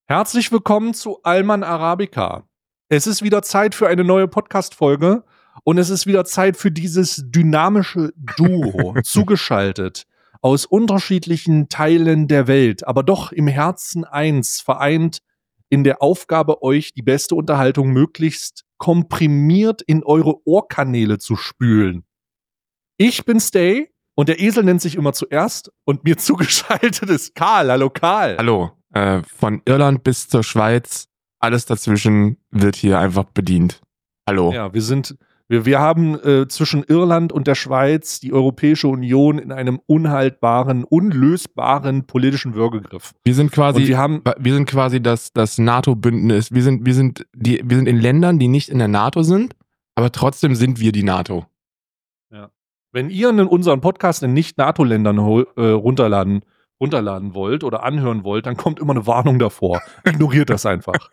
Herzlich willkommen zu Alman Arabica. Es ist wieder Zeit für eine neue Podcast-Folge und es ist wieder Zeit für dieses dynamische Duo, zugeschaltet aus unterschiedlichen Teilen der Welt, aber doch im Herzen eins, vereint in der Aufgabe, euch die beste Unterhaltung möglichst komprimiert in eure Ohrkanäle zu spülen. Ich bin Stay und der Esel nennt sich immer zuerst und mir zugeschaltet ist Karl. Hallo Karl. Hallo. Von Irland bis zur Schweiz, alles dazwischen wird hier einfach bedient. Hallo. Ja, wir haben zwischen Irland und der Schweiz die Europäische Union in einem unhaltbaren, unlösbaren politischen Würgegriff. Wir sind quasi das NATO-Bündnis. Wir sind in Ländern, die nicht in der NATO sind, aber trotzdem sind wir die NATO. Ja. Wenn ihr unseren Podcast in Nicht-NATO-Ländern runterladen wollt oder anhören wollt, dann kommt immer eine Warnung davor. Ignoriert das einfach.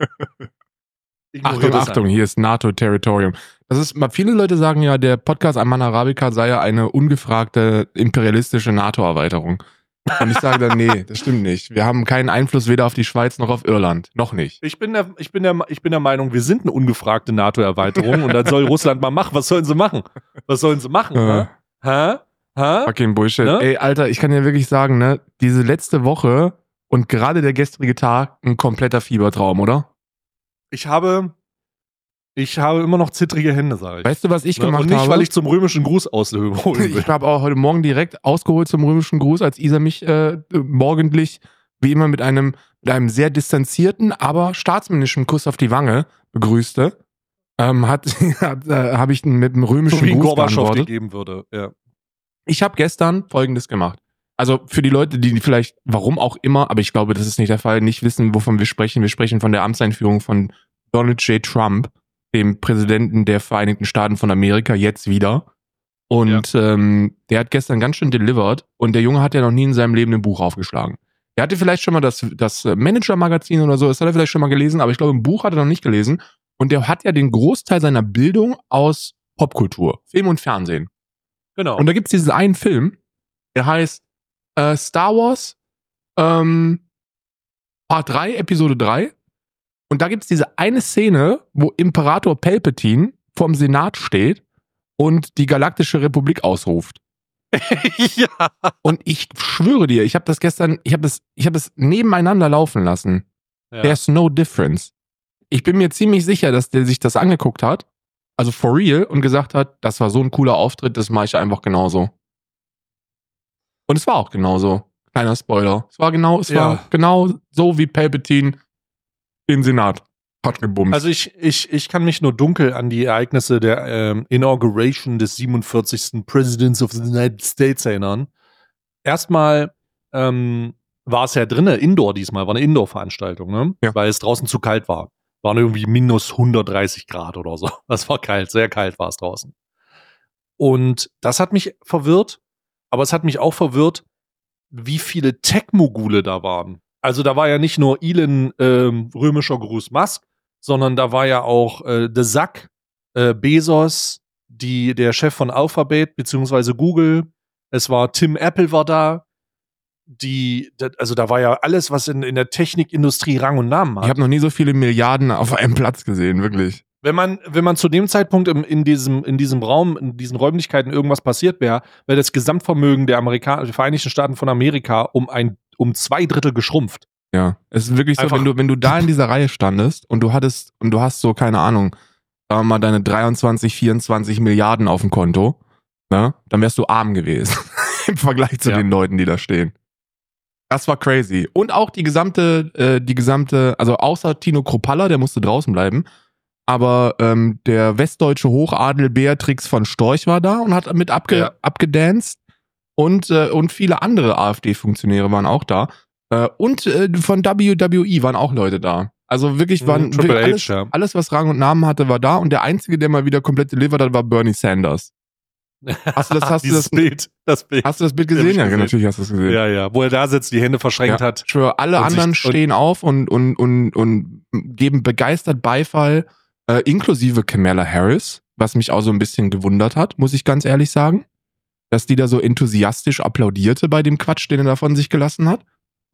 Achtung, hier ist NATO-Territorium. Viele Leute sagen ja, der Podcast Alman Arabica sei ja eine ungefragte imperialistische NATO-Erweiterung. Und ich sage dann, nee, das stimmt nicht. Wir haben keinen Einfluss weder auf die Schweiz noch auf Irland. Noch nicht. Ich bin der Meinung, wir sind eine ungefragte NATO-Erweiterung und dann soll Russland mal machen. Was sollen sie machen? Hä? Fucking Bullshit. Ne? Ey, Alter, ich kann dir wirklich sagen, ne, diese letzte Woche und gerade der gestrige Tag, ein kompletter Fiebertraum, oder? Ich habe immer noch zittrige Hände, sage ich. Weißt du, was ich gemacht habe? Und nicht, weil ich zum römischen Gruß ausholen will. Ich habe auch heute Morgen direkt ausgeholt zum römischen Gruß, als Isa mich morgendlich, wie immer, mit einem sehr distanzierten, aber staatsmännischen Kuss auf die Wange begrüßte. Habe ich mit einem römischen so wie Gruß geantwortet. Gegeben würde, ja. Ich habe gestern Folgendes gemacht. Also für die Leute, die vielleicht, warum auch immer, aber ich glaube, das ist nicht der Fall, nicht wissen, wovon wir sprechen. Wir sprechen von der Amtseinführung von Donald J. Trump, dem Präsidenten der Vereinigten Staaten von Amerika, jetzt wieder. Und der hat gestern ganz schön delivered und der Junge hat ja noch nie in seinem Leben ein Buch aufgeschlagen. Er hatte vielleicht schon mal das Manager-Magazin oder so, das hat er vielleicht schon mal gelesen, aber ich glaube, ein Buch hat er noch nicht gelesen. Und der hat ja den Großteil seiner Bildung aus Popkultur, Film und Fernsehen. Genau. Und da gibt's diesen einen Film, der heißt Star Wars Part 3, Episode 3. Und da gibt's diese eine Szene, wo Imperator Palpatine vorm Senat steht und die Galaktische Republik ausruft. Ja. Und ich schwöre dir, ich habe das nebeneinander laufen lassen. Ja. There's no difference. Ich bin mir ziemlich sicher, dass der sich das angeguckt hat, also for real, und gesagt hat, das war so ein cooler Auftritt, das mache ich einfach genauso. Und es war auch genauso. Kleiner Spoiler. Es war genau so, wie Palpatine den Senat hat gebumst. Also ich kann mich nur dunkel an die Ereignisse der Inauguration des 47. Presidents of the United States erinnern. Erstmal war es ja drinnen, Indoor diesmal, war eine Indoor-Veranstaltung, ne? Ja. Weil es draußen zu kalt war. Waren irgendwie minus 130 Grad oder so. Das war kalt, sehr kalt war es draußen. Und das hat mich verwirrt, aber es hat mich auch verwirrt, wie viele Tech-Mogule da waren. Also da war ja nicht nur Elon römischer Gruß Musk, sondern da war ja auch The Zuck, Bezos, der Chef von Alphabet beziehungsweise Google. Es war Tim Apple war da. Also da war ja alles, was in der Technikindustrie Rang und Namen hat. Ich habe noch nie so viele Milliarden auf einem Platz gesehen, wirklich. Wenn man zu dem Zeitpunkt in diesem Raum, in diesen Räumlichkeiten irgendwas passiert wäre das Gesamtvermögen der Vereinigten Staaten von Amerika um 2/3 geschrumpft. Ja, es ist wirklich so, wenn du da in dieser Reihe standest und du hast so, keine Ahnung, sagen wir mal deine 23, 24 Milliarden auf dem Konto, ne, dann wärst du arm gewesen im Vergleich zu den Leuten, die da stehen. Das war crazy. Und auch die gesamte, also außer Tino Kruppalla, der musste draußen bleiben, aber der westdeutsche Hochadel Beatrix von Storch war da und hat mit abgedanced und viele andere AfD-Funktionäre waren auch da. Und von WWE waren auch Leute da. Also wirklich waren alles, was Rang und Namen hatte, war da und der Einzige, der mal wieder komplett delivered hat, war Bernie Sanders. Hast du das Bild gesehen? Ja, natürlich hast du es gesehen. Ja, wo er da sitzt, die Hände verschränkt hat. Ich schwöre, alle anderen stehen auf und geben begeistert Beifall, inklusive Kamala Harris, was mich auch so ein bisschen gewundert hat, muss ich ganz ehrlich sagen, dass die da so enthusiastisch applaudierte bei dem Quatsch, den er da von sich gelassen hat.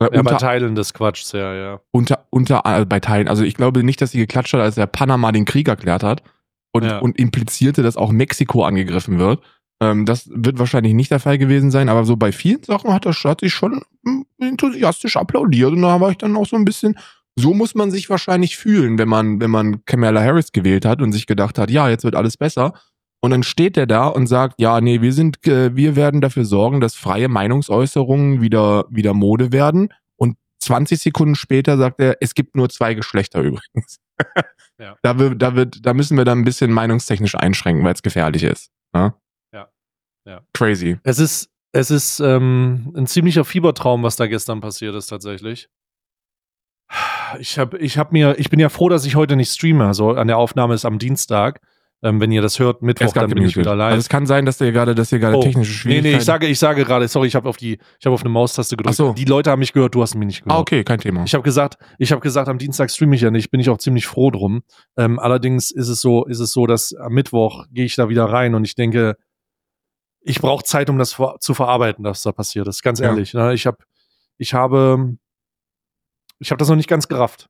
Ja, bei Teilen des Quatschs, ja. Bei Teilen. Also ich glaube nicht, dass sie geklatscht hat, als der Panama den Krieg erklärt hat und implizierte, dass auch Mexiko angegriffen wird. Das wird wahrscheinlich nicht der Fall gewesen sein, aber so bei vielen Sachen hat sich schon enthusiastisch applaudiert und da war ich dann auch so ein bisschen, so muss man sich wahrscheinlich fühlen, wenn man Kamala Harris gewählt hat und sich gedacht hat, ja, jetzt wird alles besser. Und dann steht der da und sagt, ja, nee, wir werden dafür sorgen, dass freie Meinungsäußerungen wieder Mode werden. Und 20 Sekunden später sagt er, es gibt nur 2 Geschlechter übrigens. Ja. Da müssen wir dann ein bisschen meinungstechnisch einschränken, weil es gefährlich ist. Ja. Crazy. Es ist ein ziemlicher Fiebertraum, was da gestern passiert ist, tatsächlich. Ich bin ja froh, dass ich heute nicht streame. Also an der Aufnahme ist am Dienstag. Wenn ihr das hört, Mittwoch, dann bin ich wieder live. Also es kann sein, dass ihr gerade technische Schwierigkeiten... Nee, ich sage gerade, sorry, ich habe auf eine Maustaste gedrückt. Ach so. Die Leute haben mich gehört, du hast mich nicht gehört. Okay, kein Thema. Ich habe gesagt, am Dienstag streame ich ja nicht, bin ich auch ziemlich froh drum. Allerdings ist es so, dass am Mittwoch gehe ich da wieder rein und ich denke, ich brauche Zeit, um das zu verarbeiten, was da passiert ist. Ganz ehrlich. Ne? Ich habe das noch nicht ganz gerafft.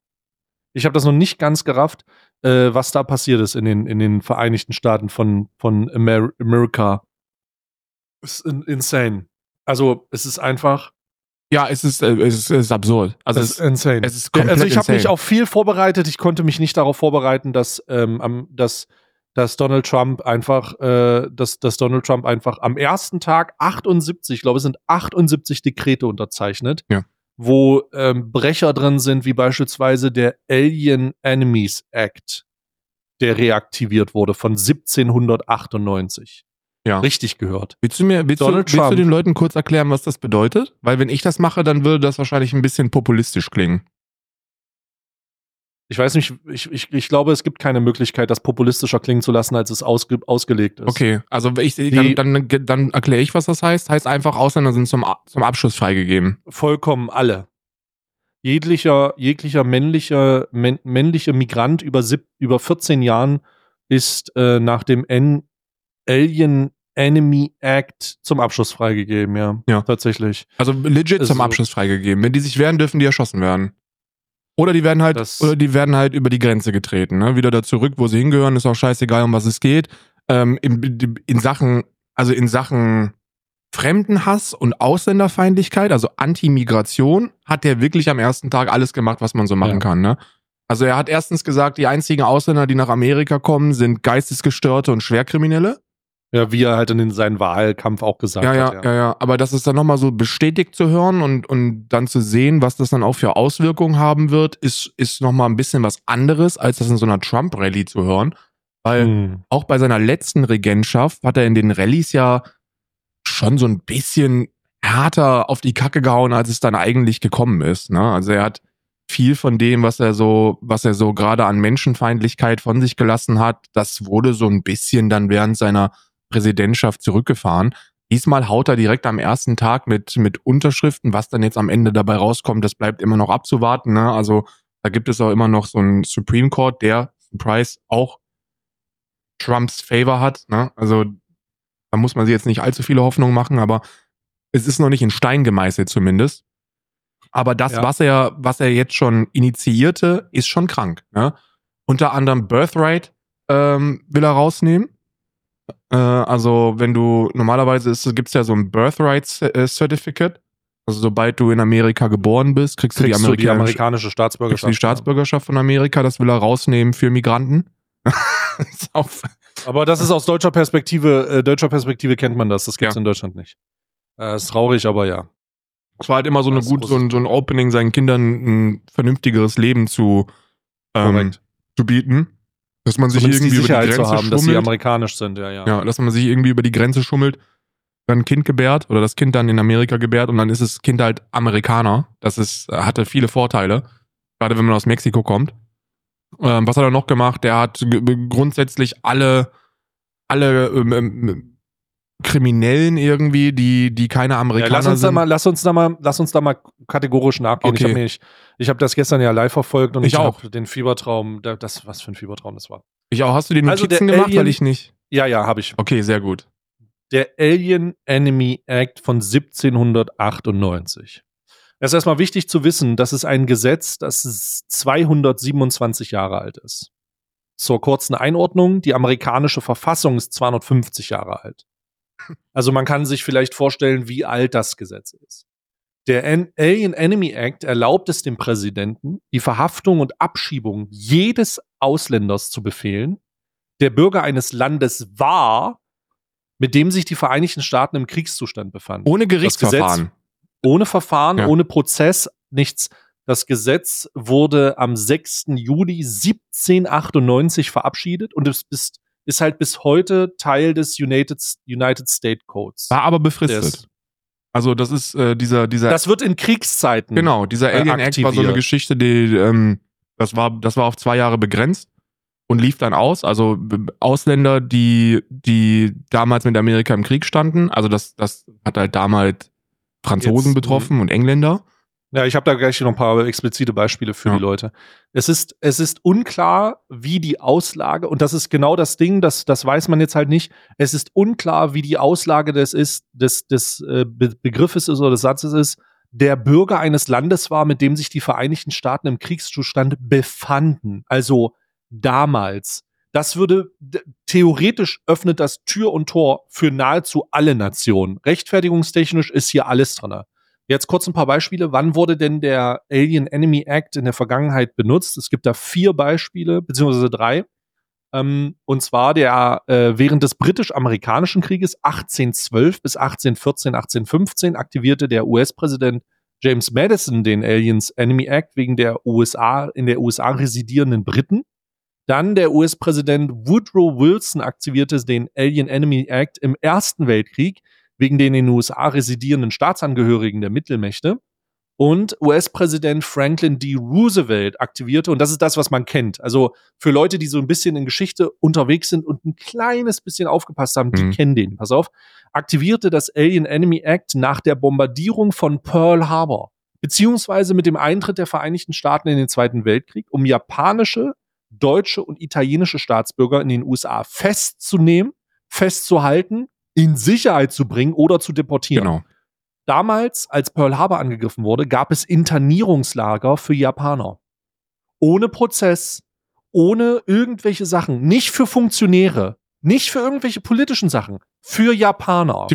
Was da passiert ist in den Vereinigten Staaten von America. Ist insane. Also, es ist einfach. Ja, es ist absurd. Also es ist insane. Es ist komplett ich habe mich auf viel vorbereitet. Ich konnte mich nicht darauf vorbereiten, dass Donald Trump einfach am ersten Tag 78, ich glaube, es sind 78 Dekrete unterzeichnet. Ja. Wo Brecher drin sind, wie beispielsweise der Alien Enemies Act, der reaktiviert wurde von 1798. Ja. Richtig gehört. Willst du den Leuten kurz erklären, was das bedeutet? Weil wenn ich das mache, dann würde das wahrscheinlich ein bisschen populistisch klingen. Ich weiß nicht, ich glaube, es gibt keine Möglichkeit, das populistischer klingen zu lassen, als es ausgelegt ist. Okay, also dann erkläre ich, was das heißt. Heißt einfach, Ausländer sind zum Abschuss freigegeben. Vollkommen alle. Jeglicher männlicher Migrant über 14 Jahren ist nach dem Alien Enemy Act zum Abschuss freigegeben, ja. Tatsächlich. Also legit zum Abschuss freigegeben. Wenn die sich wehren, dürfen die erschossen werden. Oder die werden halt über die Grenze getreten, ne? Wieder da zurück, wo sie hingehören, ist auch scheißegal, um was es geht. In Sachen Fremdenhass und Ausländerfeindlichkeit, also Anti-Migration, hat der wirklich am ersten Tag alles gemacht, was man so machen kann, ne? Also er hat erstens gesagt, die einzigen Ausländer, die nach Amerika kommen, sind Geistesgestörte und Schwerkriminelle. Ja, wie er halt in seinem Wahlkampf auch gesagt hat. Ja. Aber das ist dann nochmal so bestätigt zu hören und dann zu sehen, was das dann auch für Auswirkungen haben wird, ist nochmal ein bisschen was anderes, als das in so einer Trump-Rallye zu hören. Weil auch bei seiner letzten Regentschaft hat er in den Rallyes ja schon so ein bisschen härter auf die Kacke gehauen, als es dann eigentlich gekommen ist, ne? Also er hat viel von dem, was er so gerade an Menschenfeindlichkeit von sich gelassen hat, das wurde so ein bisschen dann während seiner Präsidentschaft zurückgefahren. Diesmal haut er direkt am ersten Tag mit Unterschriften, was dann jetzt am Ende dabei rauskommt, das bleibt immer noch abzuwarten, ne? Also da gibt es auch immer noch so einen Supreme Court, der, Surprise, auch Trumps Favor hat, ne? Also da muss man sich jetzt nicht allzu viele Hoffnungen machen, aber es ist noch nicht in Stein gemeißelt zumindest. Aber das, was er jetzt schon initiierte, ist schon krank, ne? Unter anderem Birthright will er rausnehmen. Also wenn du, normalerweise gibt's ja so ein Birthright Certificate. Also sobald du in Amerika geboren bist, kriegst du die amerikanische Staatsbürgerschaft. Die Staatsbürgerschaft von Amerika, das will er rausnehmen für Migranten. Aber das ist aus deutscher Perspektive kennt man das. Das gibt's in Deutschland nicht. Ist traurig, aber ja. Es war halt immer so ein Opening, seinen Kindern ein vernünftigeres Leben zu bieten. Dass man sich irgendwie über die Grenze schummelt. Dass sie amerikanisch sind, ja. Ja, dass man sich irgendwie über die Grenze schummelt, dann ein Kind gebärt oder das Kind dann in Amerika gebärt und dann ist das Kind halt Amerikaner. Hatte viele Vorteile, gerade wenn man aus Mexiko kommt. Was hat er noch gemacht? Der hat grundsätzlich alle Kriminellen irgendwie, die keine Amerikaner sind. Lass uns da mal kategorisch nachgehen. Okay. Ich habe das gestern ja live verfolgt und ich auch den Fiebertraum, was für ein Fiebertraum das war. Ich auch. Hast du die Notizen gemacht, weil ich nicht? Ja, habe ich. Okay, sehr gut. Der Alien Enemy Act von 1798. Es ist erstmal wichtig zu wissen, das ist ein Gesetz, das 227 Jahre alt ist. Zur kurzen Einordnung, die amerikanische Verfassung ist 250 Jahre alt. Also man kann sich vielleicht vorstellen, wie alt das Gesetz ist. Der Alien Enemy Act erlaubt es dem Präsidenten, die Verhaftung und Abschiebung jedes Ausländers zu befehlen, der Bürger eines Landes war, mit dem sich die Vereinigten Staaten im Kriegszustand befanden. Ohne Gerichtsverfahren. Ohne Verfahren, ohne Prozess, nichts. Das Gesetz wurde am 6. Juli 1798 verabschiedet und es ist halt bis heute Teil des United States Codes. War aber befristet. Also das ist dieser. Das wird in Kriegszeiten. Genau, dieser Alien Act war so eine Geschichte, die das war auf 2 Jahre begrenzt und lief dann aus. Also Ausländer, die damals mit Amerika im Krieg standen, also das hat halt damals Franzosen betroffen und Engländer. Ja, ich habe da gleich noch ein paar explizite Beispiele für die Leute. Es ist unklar, wie die Auslage, und das ist genau das Ding, das weiß man jetzt halt nicht, es ist unklar, wie die Auslage des Begriffes ist oder des Satzes ist, der Bürger eines Landes war, mit dem sich die Vereinigten Staaten im Kriegszustand befanden. Also damals. Das würde, theoretisch öffnet das Tür und Tor für nahezu alle Nationen. Rechtfertigungstechnisch ist hier alles drin. Jetzt kurz ein paar Beispiele. Wann wurde denn der Alien Enemy Act in der Vergangenheit benutzt? Es gibt da 4 Beispiele, beziehungsweise 3. Und zwar während des britisch-amerikanischen Krieges 1812 bis 1814, 1815 aktivierte der US-Präsident James Madison den Aliens Enemy Act wegen der in der USA residierenden Briten. Dann der US-Präsident Woodrow Wilson aktivierte den Alien Enemy Act im Ersten Weltkrieg wegen den in den USA residierenden Staatsangehörigen der Mittelmächte. Und US-Präsident Franklin D. Roosevelt aktivierte, und das ist das, was man kennt. Also für Leute, die so ein bisschen in Geschichte unterwegs sind und ein kleines bisschen aufgepasst haben, die kennen den. Pass auf. Aktivierte das Alien Enemy Act nach der Bombardierung von Pearl Harbor, beziehungsweise mit dem Eintritt der Vereinigten Staaten in den Zweiten Weltkrieg, um japanische, deutsche und italienische Staatsbürger in den USA festzunehmen, festzuhalten, in Sicherheit zu bringen oder zu deportieren. Genau. Damals, als Pearl Harbor angegriffen wurde, gab es Internierungslager für Japaner. Ohne Prozess, ohne irgendwelche Sachen. Nicht für Funktionäre, nicht für irgendwelche politischen Sachen. Für Japaner.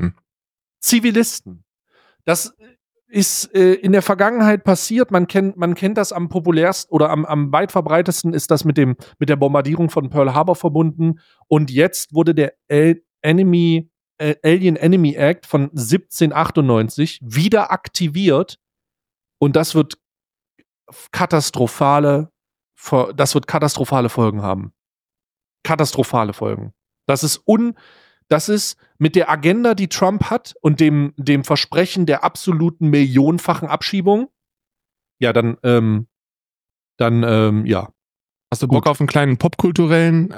Zivilisten. Das ist in der Vergangenheit passiert. Man kennt das am populärsten oder am weit verbreitesten ist das mit der Bombardierung von Pearl Harbor verbunden. Und jetzt wurde der Alien Enemy Act von 1798 wieder aktiviert und das wird katastrophale Folgen haben. Katastrophale Folgen. Das ist mit der Agenda, die Trump hat und dem Versprechen der absoluten millionenfachen Abschiebung. Ja, dann. Hast du Bock auf einen kleinen popkulturellen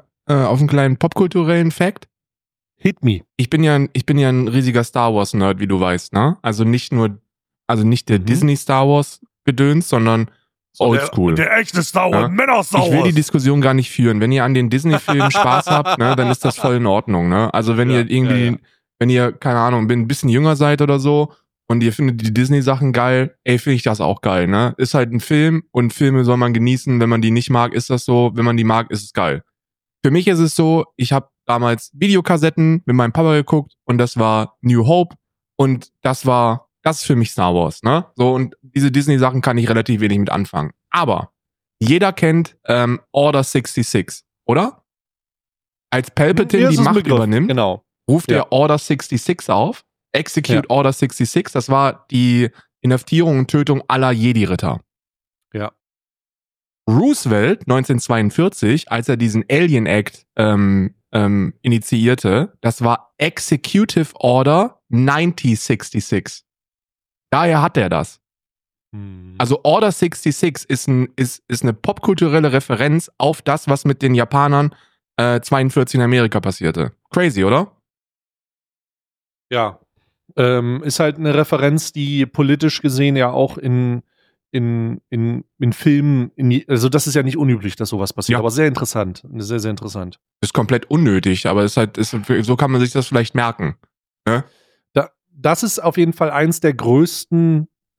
Fact? Hit me. Ich bin ja ein riesiger Star Wars Nerd, wie du weißt, ne? Also nicht der Disney Star Wars Gedöns, sondern Oldschool. Der echte Star Wars, ja? Männer Star Wars. Ich will die Diskussion gar nicht führen. Wenn ihr an den Disney-Filmen Spaß habt, ne, dann ist das voll in Ordnung, ne? Also wenn ihr irgendwie, wenn ihr, keine Ahnung, ein bisschen jünger seid oder so und ihr findet die Disney-Sachen geil, finde ich das auch geil, ne? Ist halt ein Film und Filme soll man genießen. Wenn man die nicht mag, ist das so. Wenn man die mag, ist es geil. Für mich ist es so, ich habe damals Videokassetten mit meinem Papa geguckt und das war New Hope und das ist für mich Star Wars, ne? So, und diese Disney-Sachen kann ich relativ wenig mit anfangen. Aber jeder kennt Order 66, oder? Als Palpatine die Macht übernimmt, ruft er Order 66 auf, Execute Order 66, das war die Inhaftierung und Tötung aller Jedi-Ritter. Ja. Roosevelt 1942, als er diesen Alien Act initiierte, das war Executive Order 9066. Daher hat er das. Also Order 66 ist eine popkulturelle Referenz auf das, was mit den Japanern 42 in Amerika passierte. Crazy, oder? Ja. Ist halt eine Referenz, die politisch gesehen ja auch in Filmen, also das ist ja nicht unüblich, dass sowas passiert, aber sehr interessant. Sehr, sehr interessant. Ist komplett unnötig, aber so kann man sich das vielleicht merken. Ne? Das ist auf jeden Fall eins der größten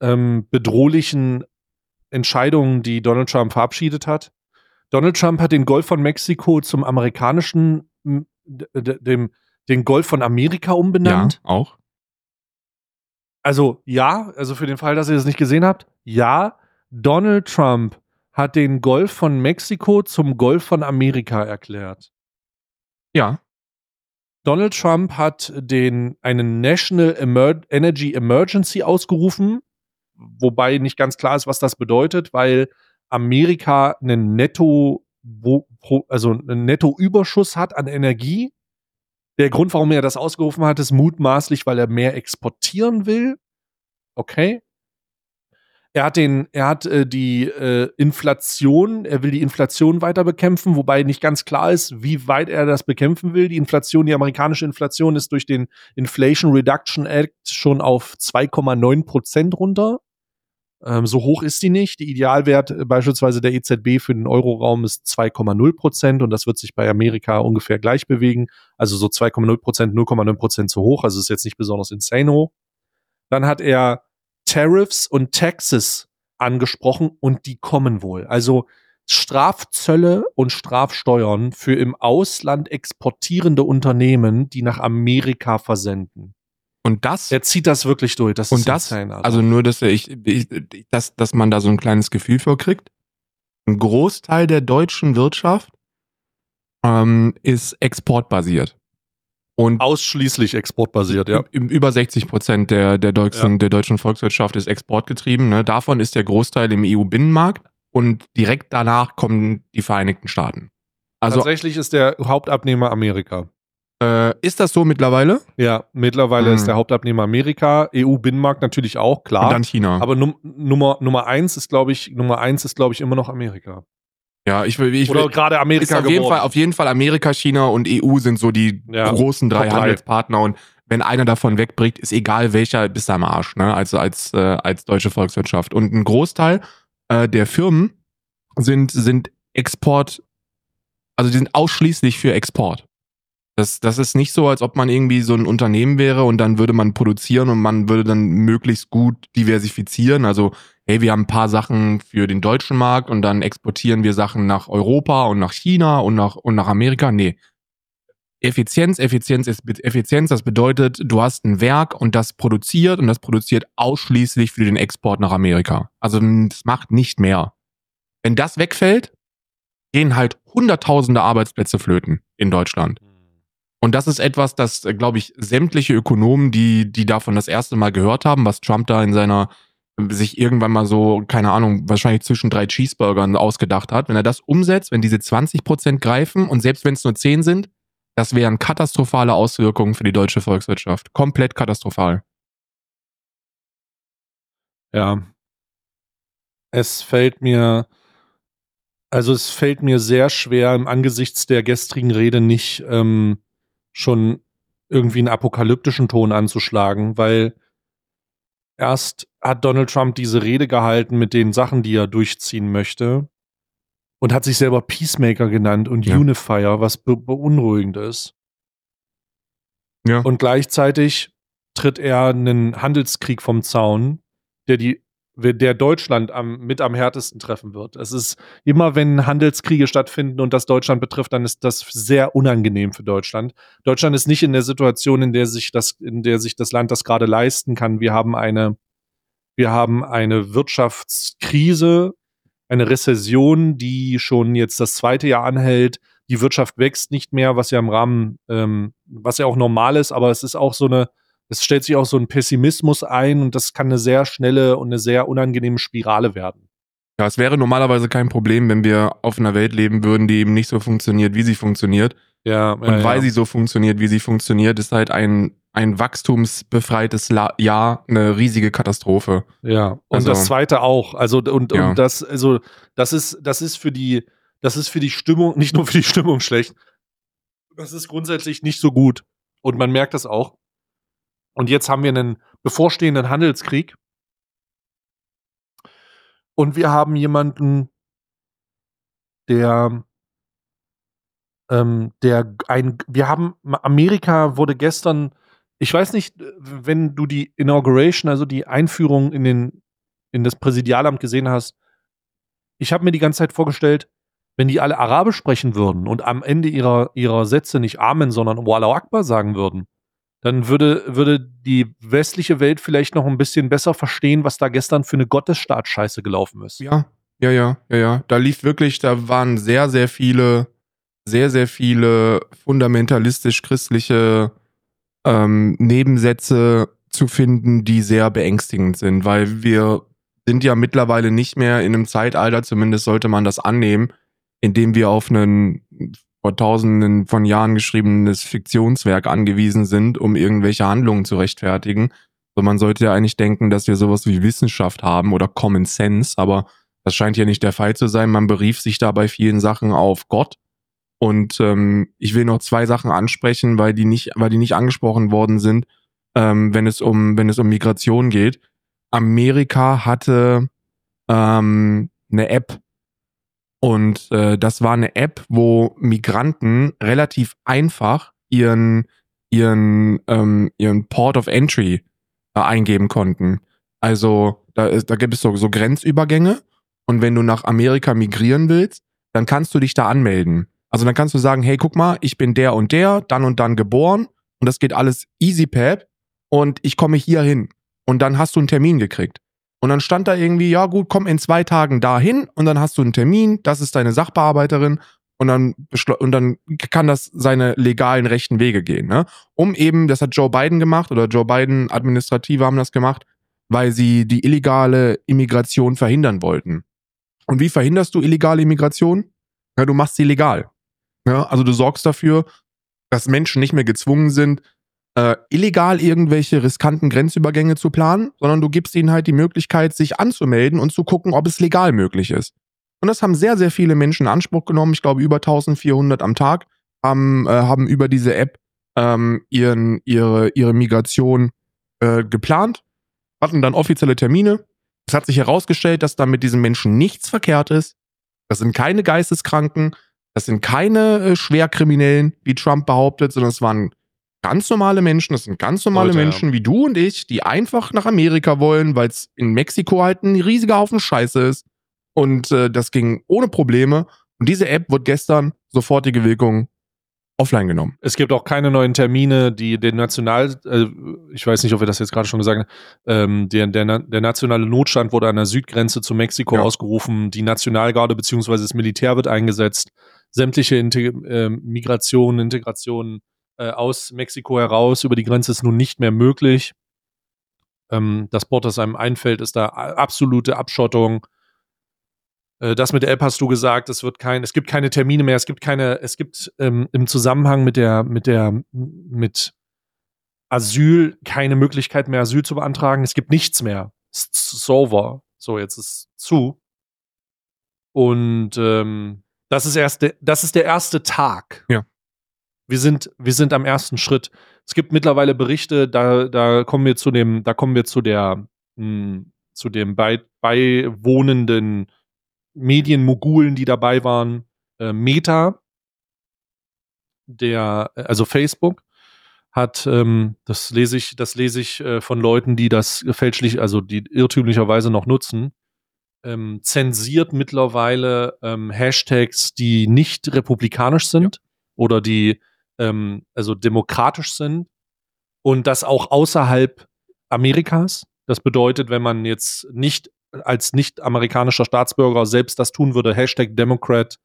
bedrohlichen Entscheidungen, die Donald Trump verabschiedet hat. Donald Trump hat den Golf von Mexiko zum amerikanischen, den Golf von Amerika umbenannt. Ja, auch. Also für den Fall, dass ihr das nicht gesehen habt, ja, Donald Trump hat den Golf von Mexiko zum Golf von Amerika erklärt. Ja. Donald Trump hat einen National Energy Emergency ausgerufen, wobei nicht ganz klar ist, was das bedeutet, weil Amerika einen Nettoüberschuss hat an Energie. Der Grund, warum er das ausgerufen hat, ist mutmaßlich, weil er mehr exportieren will. Okay. Er will die Inflation weiter bekämpfen, wobei nicht ganz klar ist, wie weit er das bekämpfen will. Die amerikanische Inflation ist durch den Inflation Reduction Act schon auf 2,9% runter. So hoch ist die nicht. Der Idealwert beispielsweise der EZB für den Euroraum ist 2,0% und das wird sich bei Amerika ungefähr gleich bewegen. Also so 2,0%, 0,9% zu hoch. Also ist jetzt nicht besonders insane hoch. Dann hat er Tariffs und Taxes angesprochen und die kommen wohl. Also Strafzölle und Strafsteuern für im Ausland exportierende Unternehmen, die nach Amerika versenden. Und das? Er zieht das wirklich durch. Das ist insane, also nur, dass dass man da so ein kleines Gefühl für kriegt. Ein Großteil der deutschen Wirtschaft ist exportbasiert. Und ausschließlich exportbasiert, ja. Über 60% der deutschen Volkswirtschaft ist exportgetrieben. Ne? Davon ist der Großteil im EU-Binnenmarkt und direkt danach kommen die Vereinigten Staaten. Also, tatsächlich ist der Hauptabnehmer Amerika. Ist das so mittlerweile? Ja, mittlerweile ist der Hauptabnehmer Amerika. EU-Binnenmarkt natürlich auch, klar. Und dann China. Aber Nummer 1 ist, glaube ich, immer noch Amerika. Ja, ich will oder gerade Amerika auf jeden Fall Amerika, China und EU sind so die großen drei Handelspartner und wenn einer davon wegbricht, ist egal welcher, bist du am Arsch, ne? Also als deutsche Volkswirtschaft. Und ein Großteil der Firmen sind Export, also die sind ausschließlich für Export. Das ist nicht so, als ob man irgendwie so ein Unternehmen wäre und dann würde man produzieren und man würde dann möglichst gut diversifizieren. Also, hey, wir haben ein paar Sachen für den deutschen Markt und dann exportieren wir Sachen nach Europa und nach China und nach Amerika. Nee. Effizienz. Das bedeutet, du hast ein Werk und das produziert ausschließlich für den Export nach Amerika. Also, das macht nicht mehr. Wenn das wegfällt, gehen halt Hunderttausende Arbeitsplätze flöten in Deutschland. Und das ist etwas, das, glaube ich, sämtliche Ökonomen, die davon das erste Mal gehört haben, was Trump da in seiner, sich irgendwann mal so, keine Ahnung, wahrscheinlich zwischen 3 Cheeseburgern ausgedacht hat. Wenn er das umsetzt, wenn diese 20% greifen und selbst wenn es nur 10 sind, das wären katastrophale Auswirkungen für die deutsche Volkswirtschaft. Komplett katastrophal. Ja. Es fällt mir sehr schwer, im Angesichts der gestrigen Rede nicht schon irgendwie einen apokalyptischen Ton anzuschlagen, weil erst hat Donald Trump diese Rede gehalten mit den Sachen, die er durchziehen möchte und hat sich selber Peacemaker genannt und Unifier, was beunruhigend ist. Ja. Und gleichzeitig tritt er einen Handelskrieg vom Zaun, der Deutschland mit am härtesten treffen wird. Es ist immer, wenn Handelskriege stattfinden und das Deutschland betrifft, dann ist das sehr unangenehm für Deutschland. Deutschland ist nicht in der Situation, in der sich das Land das gerade leisten kann. Wir haben eine Wirtschaftskrise, eine Rezession, die schon jetzt das 2. Jahr anhält. Die Wirtschaft wächst nicht mehr, was ja im Rahmen, was ja auch normal ist, aber es ist auch es stellt sich auch so ein Pessimismus ein und das kann eine sehr schnelle und eine sehr unangenehme Spirale werden. Ja, es wäre normalerweise kein Problem, wenn wir auf einer Welt leben würden, die eben nicht so funktioniert, wie sie funktioniert. Weil sie so funktioniert, wie sie funktioniert, ist halt ein wachstumsbefreites Jahr eine riesige Katastrophe. Ja, und das zweite auch. Also, das ist für die Stimmung, nicht nur für die Stimmung schlecht. Das ist grundsätzlich nicht so gut. Und man merkt das auch. Und jetzt haben wir einen bevorstehenden Handelskrieg. Und wir haben jemanden, Amerika wurde gestern, ich weiß nicht, wenn du die Inauguration, also die Einführung in den in das Präsidialamt gesehen hast, ich habe mir die ganze Zeit vorgestellt, wenn die alle Arabisch sprechen würden und am Ende ihrer Sätze nicht Amen, sondern Wallahu Akbar sagen würden, dann würde die westliche Welt vielleicht noch ein bisschen besser verstehen, was da gestern für eine Gottesstaatsscheiße gelaufen ist. Ja. Da waren sehr, sehr viele fundamentalistisch-christliche Nebensätze zu finden, die sehr beängstigend sind, weil wir sind ja mittlerweile nicht mehr in einem Zeitalter, zumindest sollte man das annehmen, in dem wir auf ein vor Tausenden von Jahren geschriebenes Fiktionswerk angewiesen sind, um irgendwelche Handlungen zu rechtfertigen. So, man sollte ja eigentlich denken, dass wir sowas wie Wissenschaft haben oder Common Sense, aber das scheint ja nicht der Fall zu sein. Man berief sich da bei vielen Sachen auf Gott. Und ich will noch 2 Sachen ansprechen, weil die nicht angesprochen worden sind, wenn es um Migration geht. Amerika hatte eine App und das war eine App, wo Migranten relativ einfach ihren Port of Entry eingeben konnten. Also da gibt es so Grenzübergänge und wenn du nach Amerika migrieren willst, dann kannst du dich da anmelden. Also dann kannst du sagen, hey, guck mal, ich bin der und dann geboren und das geht alles easy pep und ich komme hier hin. Und dann hast du einen Termin gekriegt. Und dann stand da irgendwie, ja gut, komm in 2 Tagen dahin und dann hast du einen Termin, das ist deine Sachbearbeiterin und dann kann das seine legalen rechten Wege gehen. Ne? Das hat Joe Biden gemacht oder Joe Biden Administrative haben das gemacht, weil sie die illegale Immigration verhindern wollten. Und wie verhinderst du illegale Immigration? Ja, du machst sie legal. Ja, also du sorgst dafür, dass Menschen nicht mehr gezwungen sind, illegal irgendwelche riskanten Grenzübergänge zu planen, sondern du gibst ihnen halt die Möglichkeit, sich anzumelden und zu gucken, ob es legal möglich ist. Und das haben sehr, sehr viele Menschen in Anspruch genommen. Ich glaube, über 1400 am Tag haben über diese App ihre Migration geplant, hatten dann offizielle Termine. Es hat sich herausgestellt, dass da mit diesen Menschen nichts verkehrt ist. Das sind keine Geisteskranken, das sind keine Schwerkriminellen, wie Trump behauptet, sondern es waren ganz normale Menschen, das sind ganz normale Menschen wie du und ich, die einfach nach Amerika wollen, weil es in Mexiko halt ein riesiger Haufen Scheiße ist. Und das ging ohne Probleme. Und diese App wird gestern sofortige Wirkung offline genommen. Es gibt auch keine neuen Termine, die den ich weiß nicht, ob wir das jetzt gerade schon gesagt haben, der nationale Notstand wurde an der Südgrenze zu Mexiko ausgerufen, die Nationalgarde bzw. das Militär wird eingesetzt, sämtliche Integration aus Mexiko heraus über die Grenze ist nun nicht mehr möglich. Das Wort, das einem einfällt, ist da absolute Abschottung. Das mit der App hast du gesagt, es gibt keine Termine mehr, es gibt im Zusammenhang mit Asyl keine Möglichkeit mehr, Asyl zu beantragen. Es gibt nichts mehr. Es ist over. So, jetzt ist zu. Und das ist der erste Tag. Ja. Wir sind am ersten Schritt. Es gibt mittlerweile Berichte, da kommen wir zu dem beiwohnenden Medienmogulen, die dabei waren. Meta, also Facebook, hat, das lese ich von Leuten, die das fälschlich, also die irrtümlicherweise noch nutzen, zensiert mittlerweile Hashtags, die nicht republikanisch sind oder die also demokratisch sind und das auch außerhalb Amerikas. Das bedeutet, wenn man jetzt nicht als nicht-amerikanischer Staatsbürger selbst das tun würde, Hashtag Democrat,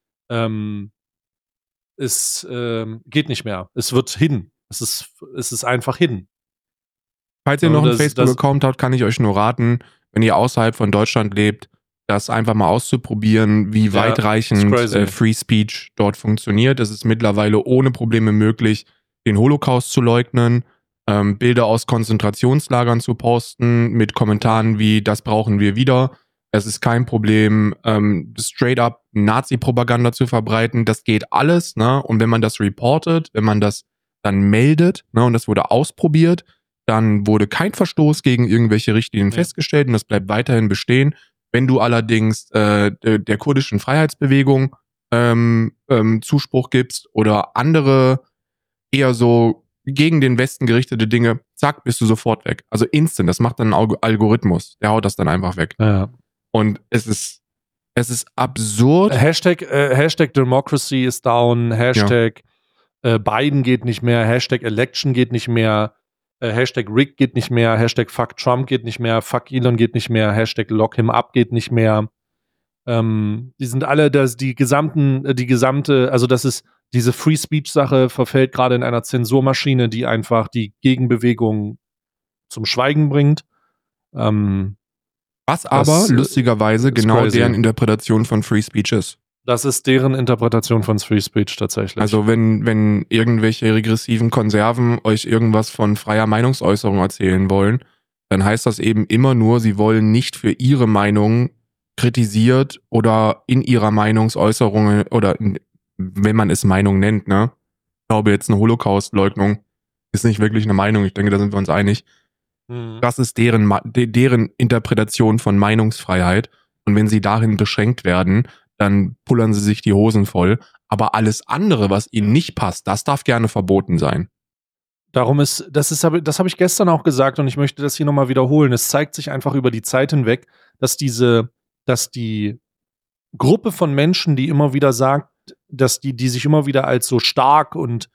geht nicht mehr. Es wird hidden. Es ist einfach hidden. Falls ihr noch einen Facebook-Account habt, kann ich euch nur raten, wenn ihr außerhalb von Deutschland lebt, das einfach mal auszuprobieren, wie weitreichend Free Speech dort funktioniert. Es ist mittlerweile ohne Probleme möglich, den Holocaust zu leugnen, Bilder aus Konzentrationslagern zu posten, mit Kommentaren wie, das brauchen wir wieder. Es ist kein Problem, straight up Nazi-Propaganda zu verbreiten. Das geht alles, ne? Und wenn man das reportet, wenn man das dann meldet, ne, und das wurde ausprobiert, dann wurde kein Verstoß gegen irgendwelche Richtlinien festgestellt und das bleibt weiterhin bestehen. Wenn du allerdings der kurdischen Freiheitsbewegung Zuspruch gibst oder andere eher so gegen den Westen gerichtete Dinge, zack, bist du sofort weg. Also instant, das macht dann ein Algorithmus, der haut das dann einfach weg. Ja. Und es ist absurd. Hashtag Democracy ist down, Hashtag Biden geht nicht mehr, Hashtag Election geht nicht mehr, Hashtag Rick geht nicht mehr, Hashtag Fuck Trump geht nicht mehr, Fuck Elon geht nicht mehr, Hashtag Lock him up geht nicht mehr. Die sind alle, die gesamte, also das ist, diese Free Speech Sache verfällt gerade in einer Zensurmaschine, die einfach die Gegenbewegung zum Schweigen bringt. Was aber lustigerweise genau crazy. Deren Interpretation von Free Speech ist. Das ist deren Interpretation von Free Speech tatsächlich. Also wenn irgendwelche regressiven Konserven euch irgendwas von freier Meinungsäußerung erzählen wollen, dann heißt das eben immer nur, sie wollen nicht für ihre Meinung kritisiert oder in ihrer Meinungsäußerung oder wenn man es Meinung nennt, ne? Ich glaube jetzt eine Holocaust-Leugnung ist nicht wirklich eine Meinung, ich denke, da sind wir uns einig. Das ist deren Interpretation von Meinungsfreiheit und wenn sie darin beschränkt werden, dann pullern sie sich die Hosen voll. Aber alles andere, was ihnen nicht passt, das darf gerne verboten sein. Das habe ich gestern auch gesagt und ich möchte das hier nochmal wiederholen. Es zeigt sich einfach über die Zeit hinweg, dass die Gruppe von Menschen, die immer wieder sagt, dass die sich immer wieder als so stark und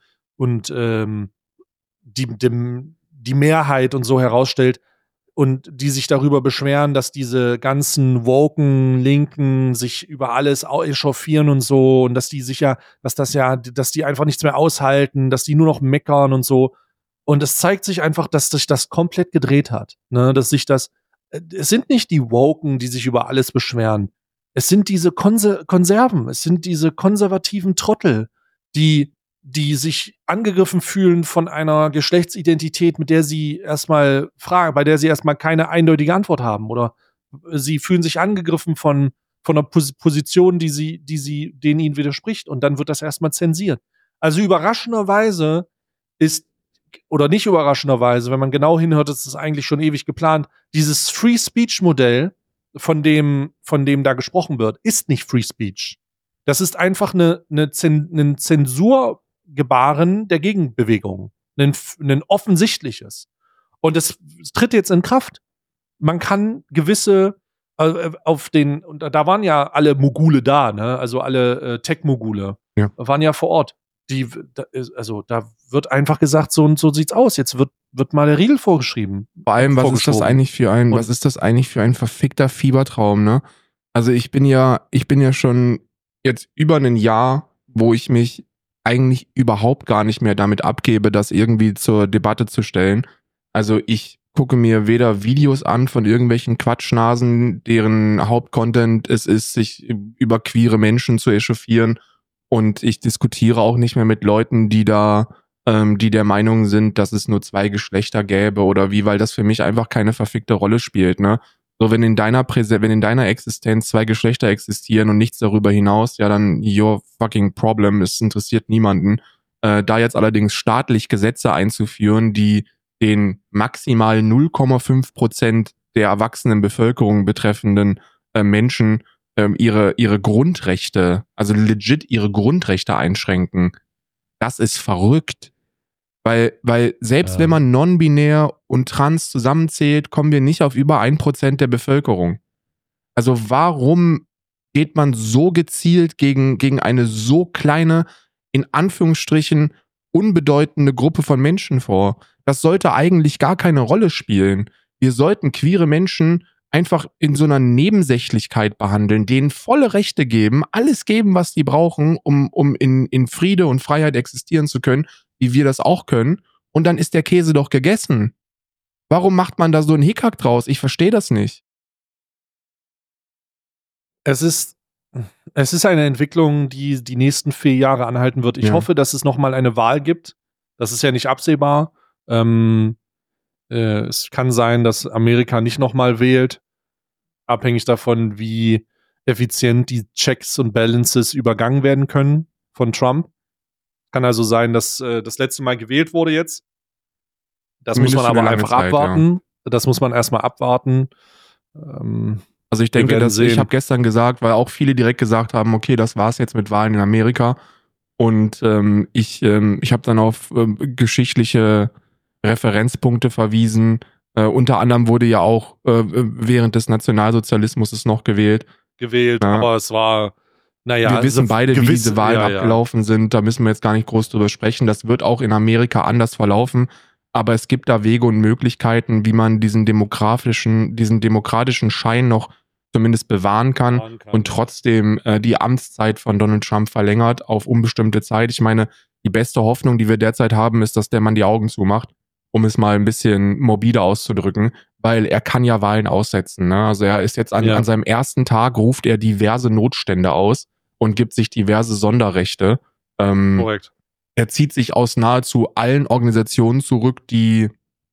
die Mehrheit und so herausstellt, und die sich darüber beschweren, dass diese ganzen woken Linken sich über alles echauffieren und so und dass die einfach nichts mehr aushalten, dass die nur noch meckern und so. Und es zeigt sich einfach, dass sich das komplett gedreht hat. Ne? Es sind nicht die Woken, die sich über alles beschweren. Es sind diese Konserven, es sind diese konservativen Trottel, die sich angegriffen fühlen von einer Geschlechtsidentität, bei der sie erstmal keine eindeutige Antwort haben, oder sie fühlen sich angegriffen von einer Position, denen ihnen widerspricht, und dann wird das erstmal zensiert. Also überraschenderweise nicht überraschenderweise, wenn man genau hinhört, ist es eigentlich schon ewig geplant, dieses Free Speech Modell, von dem da gesprochen wird, ist nicht Free Speech. Das ist einfach ein Zensurgebaren der Gegenbewegung. Ein offensichtliches. Und es tritt jetzt in Kraft. Man kann gewisse und da waren ja alle Mogule da, ne? Also alle Tech-Mogule waren ja vor Ort. Da wird einfach gesagt, so und so sieht's aus. Jetzt wird mal der Riegel vorgeschrieben. Vor allem, was ist das eigentlich für ein verfickter Fiebertraum, ne? Also ich bin ja schon jetzt über ein Jahr, wo ich mich eigentlich überhaupt gar nicht mehr damit abgebe, das irgendwie zur Debatte zu stellen. Also ich gucke mir weder Videos an von irgendwelchen Quatschnasen, deren Hauptcontent es ist, sich über queere Menschen zu echauffieren, und ich diskutiere auch nicht mehr mit Leuten, die der Meinung sind, dass es nur 2 Geschlechter gäbe oder wie, weil das für mich einfach keine verfickte Rolle spielt, ne? So, wenn in deiner Existenz 2 Geschlechter existieren und nichts darüber hinaus, ja, dann your fucking problem, es interessiert niemanden. Da jetzt allerdings staatlich Gesetze einzuführen, die den maximal 0,5% der erwachsenen Bevölkerung betreffenden Menschen ihre Grundrechte, also legit ihre Grundrechte einschränken, das ist verrückt. Weil selbst wenn man non-binär und trans zusammenzählt, kommen wir nicht auf über 1% der Bevölkerung. Also warum geht man so gezielt gegen eine so kleine, in Anführungsstrichen, unbedeutende Gruppe von Menschen vor? Das sollte eigentlich gar keine Rolle spielen. Wir sollten queere Menschen einfach in so einer Nebensächlichkeit behandeln, denen volle Rechte geben, alles geben, was die brauchen, um in Friede und Freiheit existieren zu können, wie wir das auch können, und dann ist der Käse doch gegessen. Warum macht man da so einen Hickhack draus? Ich verstehe das nicht. Es ist eine Entwicklung, die die nächsten 4 Jahre anhalten wird. Ich hoffe, dass es nochmal eine Wahl gibt. Das ist ja nicht absehbar. Es kann sein, dass Amerika nicht nochmal wählt, abhängig davon, wie effizient die Checks und Balances übergangen werden können von Trump. Kann also sein, dass das letzte Mal gewählt wurde jetzt. Das muss man aber einfach abwarten. Ja. Das muss man erstmal abwarten. Also ich denke, ich habe gestern gesagt, weil auch viele direkt gesagt haben, okay, das war's jetzt mit Wahlen in Amerika. Und ich habe dann auf geschichtliche Referenzpunkte verwiesen. Unter anderem wurde ja auch während des Nationalsozialismus es noch gewählt. Aber es war, naja. Wir wissen beide, wie diese Wahlen abgelaufen sind. Da müssen wir jetzt gar nicht groß drüber sprechen. Das wird auch in Amerika anders verlaufen. Aber es gibt da Wege und Möglichkeiten, wie man diesen demokratischen Schein noch zumindest bewahren kann und trotzdem die Amtszeit von Donald Trump verlängert auf unbestimmte Zeit. Ich meine, die beste Hoffnung, die wir derzeit haben, ist, dass der Mann die Augen zumacht, um es mal ein bisschen morbide auszudrücken, weil er kann ja Wahlen aussetzen. Ne? Also er ist jetzt an seinem ersten Tag, ruft er diverse Notstände aus und gibt sich diverse Sonderrechte. Korrekt. Er zieht sich aus nahezu allen Organisationen zurück, die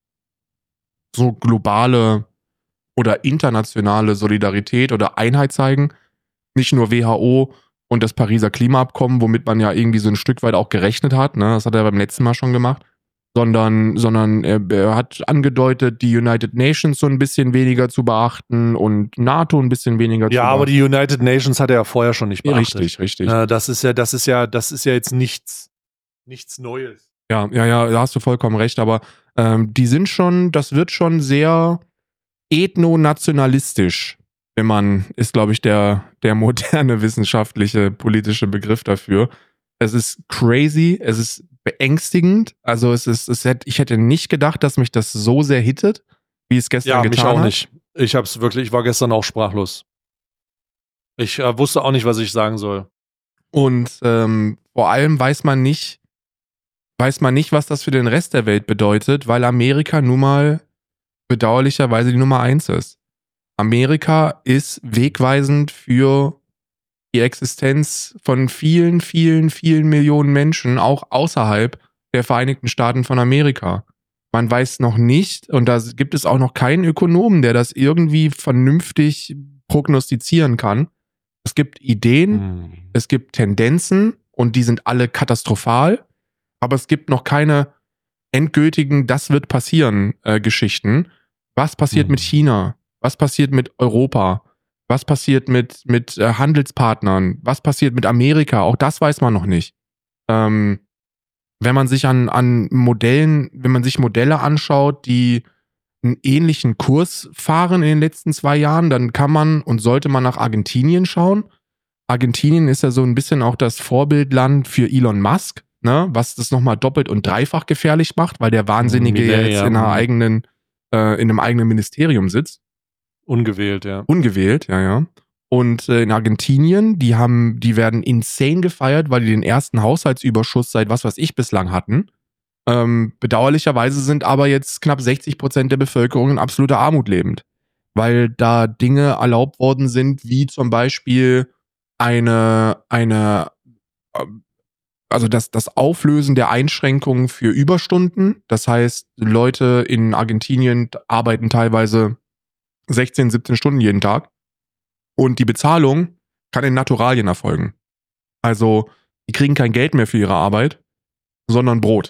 so globale oder internationale Solidarität oder Einheit zeigen. Nicht nur WHO und das Pariser Klimaabkommen, womit man ja irgendwie so ein Stück weit auch gerechnet hat, ne? Das hat er beim letzten Mal schon gemacht, sondern er hat angedeutet, die United Nations so ein bisschen weniger zu beachten und NATO ein bisschen weniger zu beachten. Ja, aber die United Nations hat er ja vorher schon nicht beachtet. Richtig. Das ist ja jetzt nichts Neues. Ja, da hast du vollkommen recht, aber die sind schon, das wird schon sehr ethno-nationalistisch, ist, glaube ich, der moderne wissenschaftliche, politische Begriff dafür. Es ist crazy, es ist beängstigend, also ich hätte nicht gedacht, dass mich das so sehr hittet, wie es gestern getan hat. Ja, mich auch nicht. Ich war gestern auch sprachlos. Ich wusste auch nicht, was ich sagen soll. Und vor allem weiß man nicht, was das für den Rest der Welt bedeutet, weil Amerika nun mal bedauerlicherweise die Nummer 1 ist. Amerika ist wegweisend für die Existenz von vielen, vielen, vielen Millionen Menschen, auch außerhalb der Vereinigten Staaten von Amerika. Man weiß noch nicht, und da gibt es auch noch keinen Ökonomen, der das irgendwie vernünftig prognostizieren kann. Es gibt Ideen, es gibt Tendenzen und die sind alle katastrophal, aber es gibt noch keine endgültigen, das wird passieren, Geschichten. Was passiert mit China? Was passiert mit Europa? Was passiert mit Handelspartnern? Was passiert mit Amerika? Auch das weiß man noch nicht. Wenn man sich Modelle anschaut, die einen ähnlichen Kurs fahren in den letzten 2 Jahren, dann kann man und sollte man nach Argentinien schauen. Argentinien ist ja so ein bisschen auch das Vorbildland für Elon Musk, ne? Was das nochmal doppelt und dreifach gefährlich macht, weil der Wahnsinnige jetzt in einem eigenen Ministerium sitzt. Ungewählt, ja. Ungewählt, ja. Und in Argentinien, die werden insane gefeiert, weil die den ersten Haushaltsüberschuss seit was weiß ich bislang hatten. Bedauerlicherweise sind aber jetzt knapp 60% der Bevölkerung in absoluter Armut lebend. Weil da Dinge erlaubt worden sind, wie zum Beispiel das Auflösen der Einschränkungen für Überstunden. Das heißt, Leute in Argentinien arbeiten teilweise 16, 17 Stunden jeden Tag. Und die Bezahlung kann in Naturalien erfolgen. Also, die kriegen kein Geld mehr für ihre Arbeit, sondern Brot.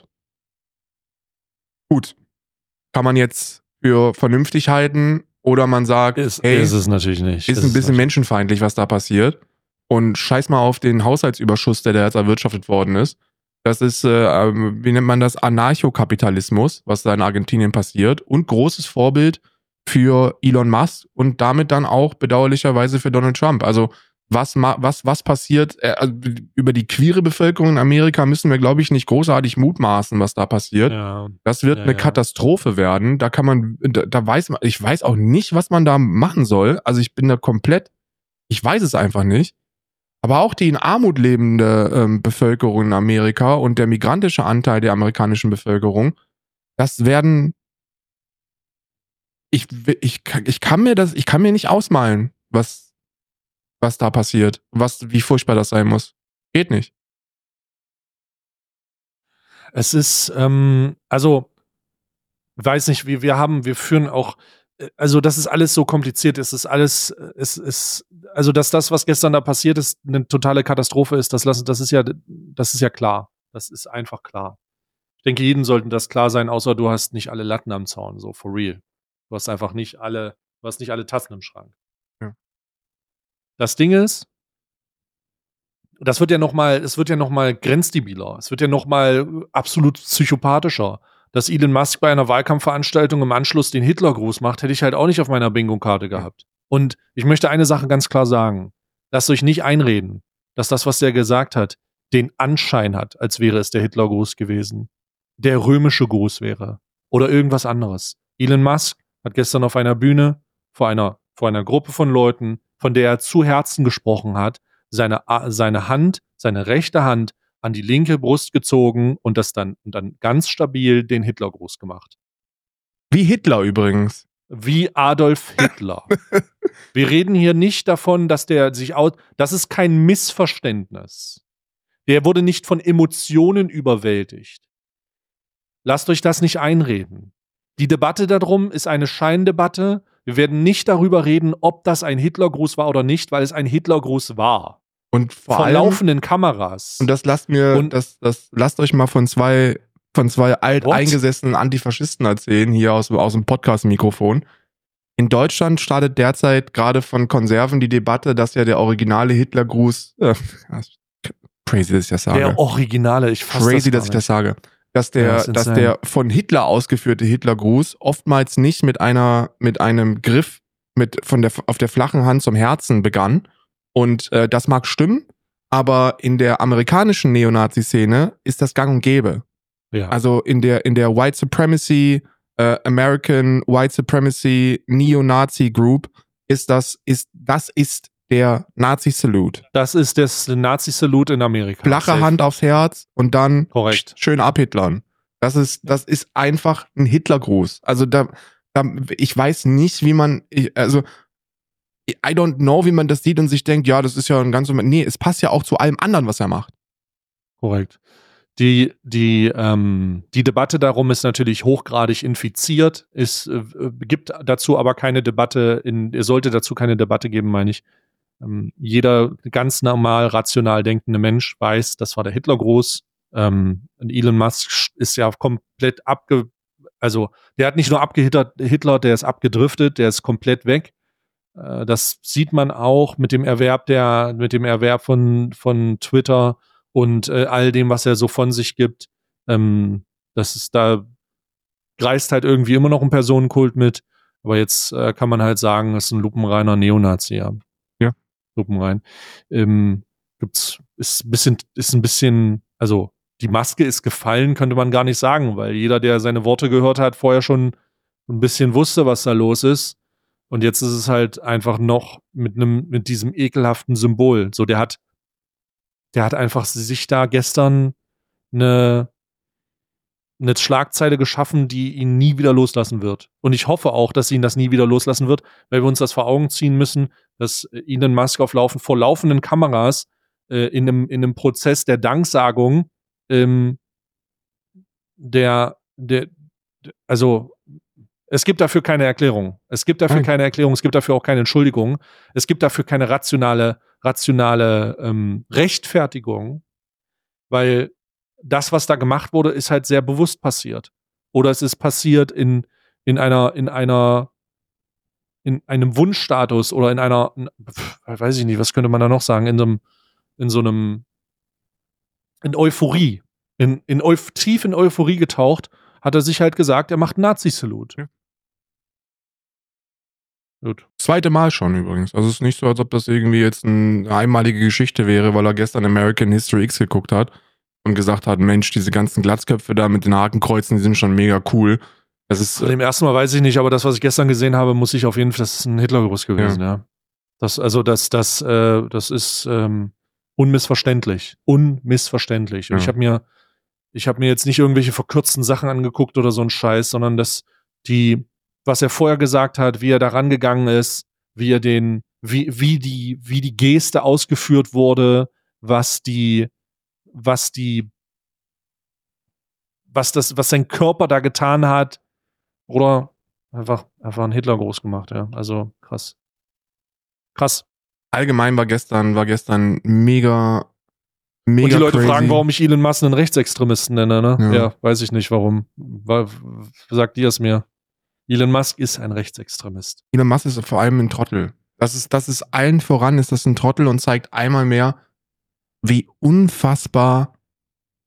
Gut. Kann man jetzt für vernünftig halten oder man sagt, ist es natürlich nicht. Ist ein bisschen menschenfeindlich, was da passiert. Und scheiß mal auf den Haushaltsüberschuss, der jetzt erwirtschaftet worden ist. Das ist, wie nennt man das, Anarchokapitalismus, was da in Argentinien passiert. Und großes Vorbild für Elon Musk und damit dann auch bedauerlicherweise für Donald Trump. Also was passiert, über die queere Bevölkerung in Amerika müssen wir, glaube ich, nicht großartig mutmaßen, was da passiert. Ja. Das wird eine Katastrophe werden. Ich weiß auch nicht, was man da machen soll. Also ich weiß es einfach nicht. Aber auch die in Armut lebende Bevölkerung in Amerika und der migrantische Anteil der amerikanischen Bevölkerung, das werden ich kann mir nicht ausmalen, was da passiert, wie furchtbar das sein muss. Geht nicht. Es ist, weiß nicht, wir führen auch, also das ist alles so kompliziert, dass das, was gestern da passiert ist, eine totale Katastrophe ist, das ist ja klar. Das ist einfach klar. Ich denke, jedem sollten das klar sein, außer du hast nicht alle Latten am Zaun, so for real. Du hast einfach nicht alle Tassen im Schrank. Ja. Das Ding ist, es wird ja noch mal grenzdebiler. Es wird ja noch mal absolut psychopathischer. dass Elon Musk bei einer Wahlkampfveranstaltung im Anschluss den Hitlergruß macht, hätte ich halt auch nicht auf meiner Bingo-Karte gehabt. Und ich möchte eine Sache ganz klar sagen. Lasst euch nicht einreden, dass das, was der gesagt hat, den Anschein hat, als wäre es der Hitlergruß gewesen. Der römische Gruß wäre. Oder irgendwas anderes. Elon Musk hat gestern auf einer Bühne vor einer Gruppe von Leuten, von der er zu Herzen gesprochen hat, seine rechte Hand an die linke Brust gezogen und dann ganz stabil den Hitlergruß gemacht. Wie Hitler übrigens. Wie Adolf Hitler. Wir reden hier nicht davon, dass der sich das ist kein Missverständnis. Der wurde nicht von Emotionen überwältigt. Lasst euch das nicht einreden. Die Debatte darum ist eine Scheindebatte. Wir werden nicht darüber reden, ob das ein Hitlergruß war oder nicht, weil es ein Hitlergruß war. Und vor allem laufenden Kameras. Und das lasst euch mal von zwei alteingesessenen Antifaschisten erzählen, hier aus dem Podcast-Mikrofon. In Deutschland startet derzeit gerade von Konserven die Debatte, dass ja der originale Hitlergruß, crazy, dass ich das sage. Der originale, ich fasse crazy, dass ich das sage. Dass der von Hitler ausgeführte Hitlergruß oftmals nicht mit einem Griff auf der flachen Hand zum Herzen begann. Und das mag stimmen, aber in der amerikanischen Neonazi-Szene ist das gang und gäbe. Ja. Also in der White Supremacy, American White Supremacy Neo-Nazi Group ist der Nazi-Salute. Das ist der Nazi-Salute in Amerika. Flache Hand aufs Herz und dann korrekt. Schön abhitlern. Das ist einfach ein Hitlergruß. Also ich weiß nicht, wie man, I don't know, wie man das sieht und sich denkt, ja, das ist ja ein ganz, nee, es passt ja auch zu allem anderen, was er macht. Korrekt. Die Debatte darum ist natürlich hochgradig infiziert. Es gibt dazu aber keine Debatte, es sollte dazu keine Debatte geben, meine ich. Jeder ganz normal, rational denkende Mensch weiß, das war der Hitlergruß. Elon Musk ist ja komplett der hat nicht nur abgehitlert, der ist abgedriftet, der ist komplett weg. Das sieht man auch mit dem Erwerb von Twitter und all dem, was er so von sich gibt. Da kreist halt irgendwie immer noch ein Personenkult mit. Aber jetzt kann man halt sagen, es ist ein lupenreiner Neonazi. Ja. Lupenrein. Ist ein bisschen, also die Maske ist gefallen, könnte man gar nicht sagen, weil jeder, der seine Worte gehört hat, vorher schon ein bisschen wusste, was da los ist. Und jetzt ist es halt einfach noch mit diesem ekelhaften Symbol. So, der hat einfach sich da gestern eine Schlagzeile geschaffen, die ihn nie wieder loslassen wird. Und ich hoffe auch, dass ihn das nie wieder loslassen wird, weil wir uns das vor Augen ziehen müssen, dass Elon Musk vor laufenden Kameras in einem Prozess der Danksagung also es gibt dafür keine Erklärung. Es gibt dafür keine Erklärung, es gibt dafür auch keine Entschuldigung. Es gibt dafür keine rationale Rechtfertigung, weil das, was da gemacht wurde, ist halt sehr bewusst passiert. Oder es ist passiert in einem Wunschstatus oder weiß ich nicht, was könnte man da noch sagen, in Euphorie. Tief in Euphorie getaucht, hat er sich halt gesagt, er macht Nazi-Salute. Ja. Gut. Zweite Mal schon übrigens. Also es ist nicht so, als ob das irgendwie jetzt eine einmalige Geschichte wäre, weil er gestern American History X geguckt hat und gesagt hat, Mensch, diese ganzen Glatzköpfe da mit den Hakenkreuzen, die sind schon mega cool. Das ist dem ersten Mal weiß ich nicht, aber das, was ich gestern gesehen habe, muss ich auf jeden Fall, das ist ein Hitlergruß gewesen, ja. Das ist unmissverständlich. Unmissverständlich. Und ich habe mir jetzt nicht irgendwelche verkürzten Sachen angeguckt oder so ein Scheiß, sondern was er vorher gesagt hat, wie er da rangegangen ist, wie die Geste ausgeführt wurde, was sein Körper da getan hat, oder einfach einen Hitlergruß gemacht, ja. Also krass. Allgemein war gestern mega und die Leute crazy. Fragen, warum ich Elon Musk einen Rechtsextremisten nenne, ne? Ja, weiß ich nicht, warum. Sagt ihr es mir? Elon Musk ist ein Rechtsextremist. Elon Musk ist vor allem ein Trottel. Das ist allen voran, ist das ein Trottel und zeigt einmal mehr, wie unfassbar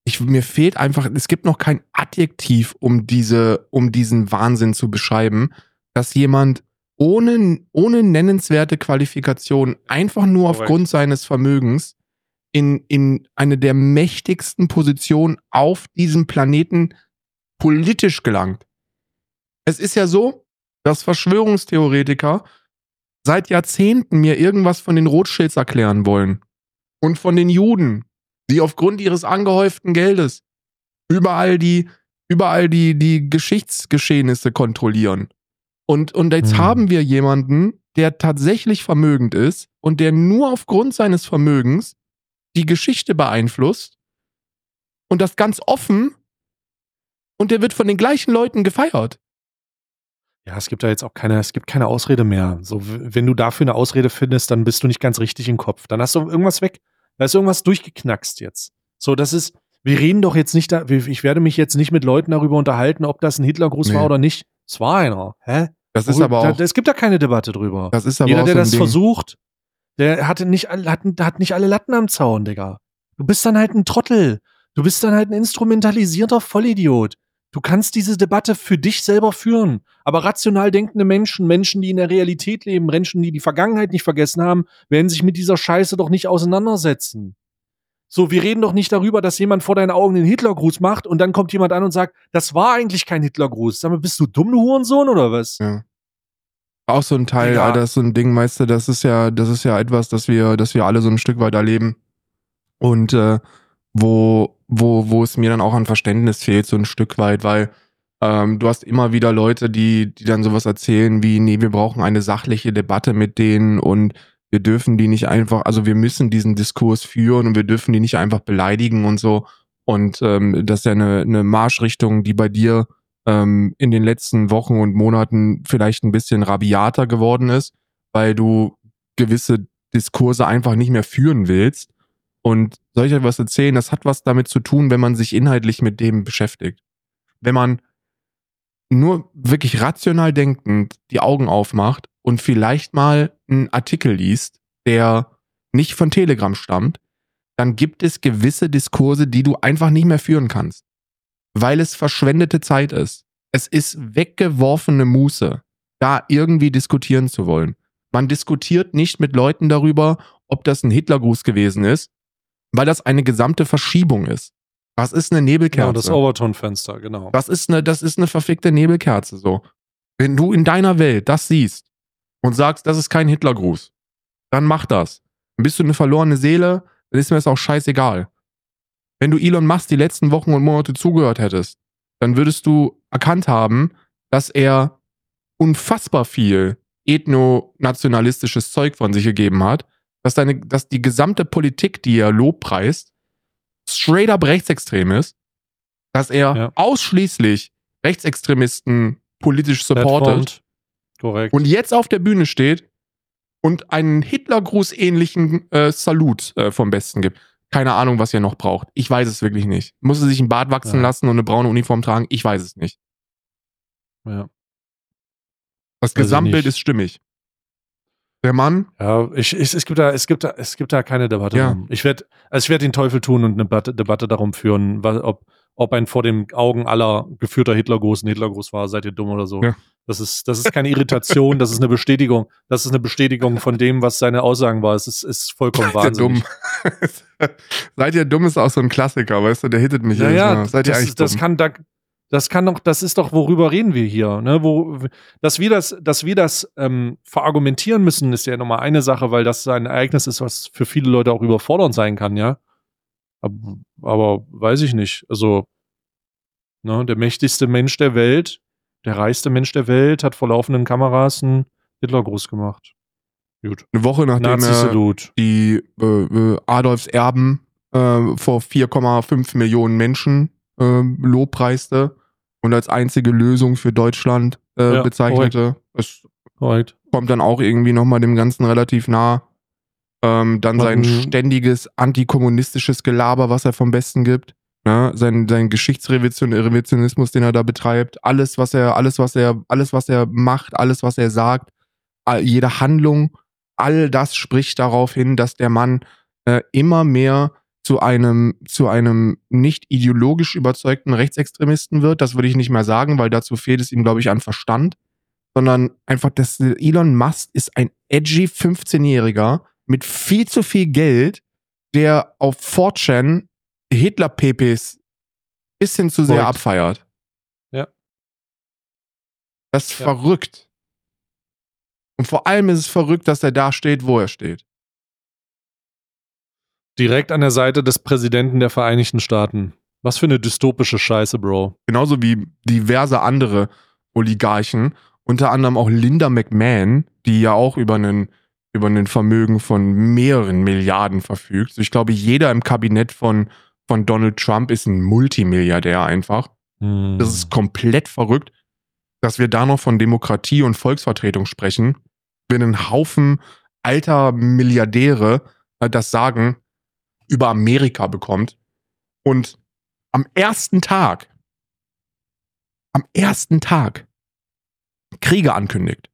mir fehlt einfach, es gibt noch kein Adjektiv, um diesen Wahnsinn zu beschreiben, dass jemand ohne nennenswerte Qualifikation einfach nur aufgrund seines Vermögens in eine der mächtigsten Positionen auf diesem Planeten politisch gelangt. Es ist ja so, dass Verschwörungstheoretiker seit Jahrzehnten mir irgendwas von den Rothschilds erklären wollen. Und von den Juden, die aufgrund ihres angehäuften Geldes überall die Geschichtsgeschehnisse kontrollieren. Und jetzt haben wir jemanden, der tatsächlich vermögend ist und der nur aufgrund seines Vermögens die Geschichte beeinflusst und das ganz offen, und der wird von den gleichen Leuten gefeiert. Ja, es gibt da jetzt auch keine Ausrede mehr. So, wenn du dafür eine Ausrede findest, dann bist du nicht ganz richtig im Kopf. Dann hast du irgendwas weg. Da ist irgendwas durchgeknackst jetzt. So, wir reden doch jetzt nicht ich werde mich jetzt nicht mit Leuten darüber unterhalten, ob das ein Hitlergruß war oder nicht. Es war einer. Hä? Das ist aber auch. Es gibt da keine Debatte drüber. Das ist aber jeder, auch der so ein das Ding. versucht, der hat nicht alle Latten am Zaun, Digga. Du bist dann halt ein Trottel. Du bist dann halt ein instrumentalisierter Vollidiot. Du kannst diese Debatte für dich selber führen. Aber rational denkende Menschen, die in der Realität leben, Menschen, die die Vergangenheit nicht vergessen haben, werden sich mit dieser Scheiße doch nicht auseinandersetzen. So, wir reden doch nicht darüber, dass jemand vor deinen Augen den Hitlergruß macht und dann kommt jemand an und sagt, das war eigentlich kein Hitlergruß. Sag mal, bist du dumm, du Hurensohn, oder was? Ja. Auch so ein Teil, Alter, ist so ein Ding, weißt du, das ist ja etwas, dass wir alle so ein Stück weit erleben. Und wo es mir dann auch an Verständnis fehlt, so ein Stück weit, weil du hast immer wieder Leute, die dann sowas erzählen wie, nee, wir brauchen eine sachliche Debatte mit denen und wir dürfen die nicht einfach, also wir müssen diesen Diskurs führen und wir dürfen die nicht einfach beleidigen und so. Und das ist ja eine Marschrichtung, die bei dir in den letzten Wochen und Monaten vielleicht ein bisschen rabiater geworden ist, weil du gewisse Diskurse einfach nicht mehr führen willst. Und soll ich euch was erzählen? Das hat was damit zu tun, wenn man sich inhaltlich mit dem beschäftigt. Wenn man nur wirklich rational denkend die Augen aufmacht und vielleicht mal einen Artikel liest, der nicht von Telegram stammt, dann gibt es gewisse Diskurse, die du einfach nicht mehr führen kannst. Weil es verschwendete Zeit ist. Es ist weggeworfene Muße, da irgendwie diskutieren zu wollen. Man diskutiert nicht mit Leuten darüber, ob das ein Hitlergruß gewesen ist, weil das eine gesamte Verschiebung ist. Das ist eine Nebelkerze. Ja, das Overton-Fenster, genau. Das ist eine verfickte Nebelkerze, so. Wenn du in deiner Welt das siehst und sagst, das ist kein Hitlergruß, dann mach das. Dann bist du eine verlorene Seele, dann ist mir das auch scheißegal. Wenn du Elon Musk die letzten Wochen und Monate zugehört hättest, dann würdest du erkannt haben, dass er unfassbar viel ethno-nationalistisches Zeug von sich gegeben hat, dass die gesamte Politik, die er lobpreist, straight up rechtsextrem ist, dass er ausschließlich Rechtsextremisten politisch supportet. Korrekt. Und jetzt auf der Bühne steht und einen Hitlergruß-ähnlichen Salut vom Besten gibt. Keine Ahnung, was er noch braucht. Ich weiß es wirklich nicht. Muss er sich einen Bart wachsen lassen und eine braune Uniform tragen? Ich weiß es nicht. Ja. Das Gesamtbild ist stimmig. Der Mann. Ja, es gibt da keine Debatte darum. Ich werde den Teufel tun und eine Debatte darum führen, ob ein vor den Augen aller geführter Hitlergruß ein Hitlergruß war, seid ihr dumm oder so. Ja. Das ist keine Irritation, das ist eine Bestätigung. Das ist eine Bestätigung von dem, was seine Aussagen war. Es ist vollkommen wahnsinnig. Seid ihr dumm ist auch so ein Klassiker, weißt du, der hittet mich. Ja, seid ihr eigentlich dumm? Das ist doch, worüber reden wir hier, ne? Dass wir das verargumentieren müssen, ist ja nochmal eine Sache, weil das ein Ereignis ist, was für viele Leute auch überfordernd sein kann, ja. Aber weiß ich nicht. Also, ne, der mächtigste Mensch der Welt, der reichste Mensch der Welt, hat vor laufenden Kameras einen Hitlergruß gemacht. Gut. Eine Woche nachdem er die Adolfs Erben vor 4,5 Millionen Menschen lobpreiste und als einzige Lösung für Deutschland bezeichnete. Es kommt dann auch irgendwie nochmal dem Ganzen relativ nah. Dann sein ständiges antikommunistisches Gelaber, was er vom Besten gibt. Ne? Sein Geschichtsrevisionismus, den er da betreibt. Alles, was er macht, alles, was er sagt, jede Handlung, all das spricht darauf hin, dass der Mann immer mehr zu einem nicht ideologisch überzeugten Rechtsextremisten wird. Das würde ich nicht mehr sagen, weil dazu fehlt es ihm, glaube ich, an Verstand. Sondern einfach, dass Elon Musk ist ein edgy 15-Jähriger mit viel zu viel Geld, der auf 4chan Hitler-Pepes bisschen zu sehr abfeiert. Ja. Das ist verrückt. Und vor allem ist es verrückt, dass er da steht, wo er steht. Direkt an der Seite des Präsidenten der Vereinigten Staaten. Was für eine dystopische Scheiße, Bro. Genauso wie diverse andere Oligarchen, unter anderem auch Linda McMahon, die ja auch über einen Vermögen von mehreren Milliarden verfügt. Also ich glaube, jeder im Kabinett von Donald Trump ist ein Multimilliardär einfach. Das ist komplett verrückt, dass wir da noch von Demokratie und Volksvertretung sprechen, wenn ein Haufen alter Milliardäre das Sagen über Amerika bekommt und am ersten Tag Kriege ankündigt.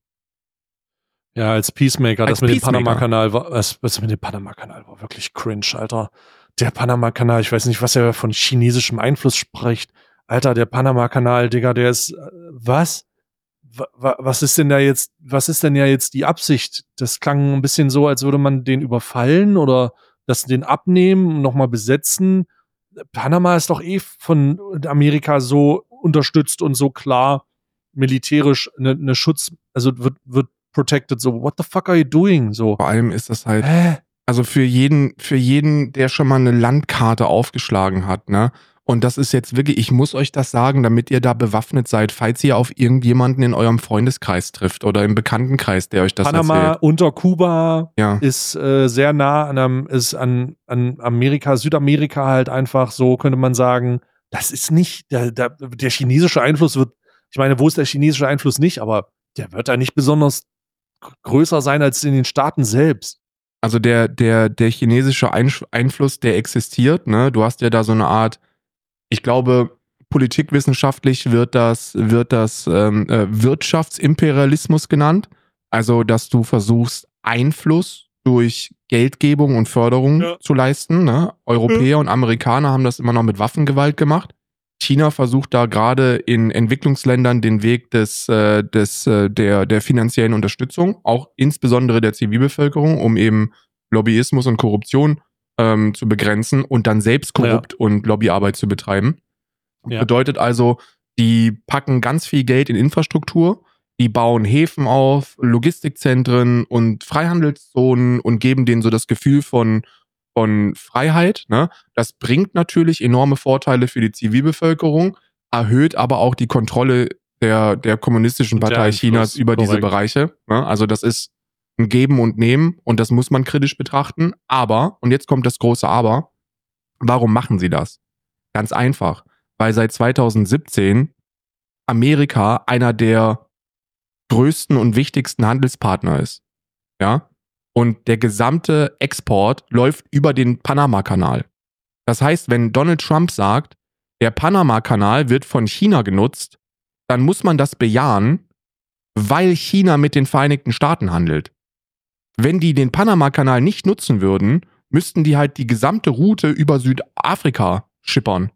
Ja, als Peacemaker. Das mit dem Panama-Kanal war, was mit dem Panama-Kanal war wirklich cringe, Alter. Der Panama-Kanal, ich weiß nicht, was er von chinesischem Einfluss spricht. Alter, der Panama-Kanal, Digga, der ist, was? Was ist denn ja jetzt die Absicht? Das klang ein bisschen so, als würde man den überfallen oder den abnehmen, nochmal besetzen. Panama ist doch von Amerika so unterstützt und so klar militärisch eine Schutz, also wird protected, so, what the fuck are you doing? So. Vor allem ist das halt, also für jeden, der schon mal eine Landkarte aufgeschlagen hat, ne? Und das ist jetzt wirklich, ich muss euch das sagen, damit ihr da bewaffnet seid, falls ihr auf irgendjemanden in eurem Freundeskreis trifft oder im Bekanntenkreis, der euch das Panama erzählt. Unter Kuba ist sehr nah an Amerika, Südamerika halt einfach, so könnte man sagen. Das ist nicht, der chinesische Einfluss wird, ich meine, wo ist der chinesische Einfluss nicht, aber der wird da nicht besonders größer sein als in den Staaten selbst. Also der chinesische Einfluss, der existiert, ne? Du hast ja da so eine Art, ich glaube, politikwissenschaftlich wird das Wirtschaftsimperialismus genannt. Also, dass du versuchst, Einfluss durch Geldgebung und Förderung zu leisten. Ne? Europäer und Amerikaner haben das immer noch mit Waffengewalt gemacht. China versucht da gerade in Entwicklungsländern den Weg der finanziellen Unterstützung, auch insbesondere der Zivilbevölkerung, um eben Lobbyismus und Korruption zu begrenzen und dann selbst korrupt und Lobbyarbeit zu betreiben. Ja. Bedeutet also, die packen ganz viel Geld in Infrastruktur, die bauen Häfen auf, Logistikzentren und Freihandelszonen und geben denen so das Gefühl von Freiheit. Ne? Das bringt natürlich enorme Vorteile für die Zivilbevölkerung, erhöht aber auch die Kontrolle der kommunistischen Partei Chinas über diese Bereiche. Ne? Also das ist ein Geben und Nehmen und das muss man kritisch betrachten. Aber, und jetzt kommt das große Aber, warum machen sie das? Ganz einfach, weil seit 2017 Amerika einer der größten und wichtigsten Handelspartner ist. Ja? Und der gesamte Export läuft über den Panama-Kanal. Das heißt, wenn Donald Trump sagt, der Panama-Kanal wird von China genutzt, dann muss man das bejahen, weil China mit den Vereinigten Staaten handelt. Wenn die den Panama-Kanal nicht nutzen würden, müssten die halt die gesamte Route über Südafrika schippern.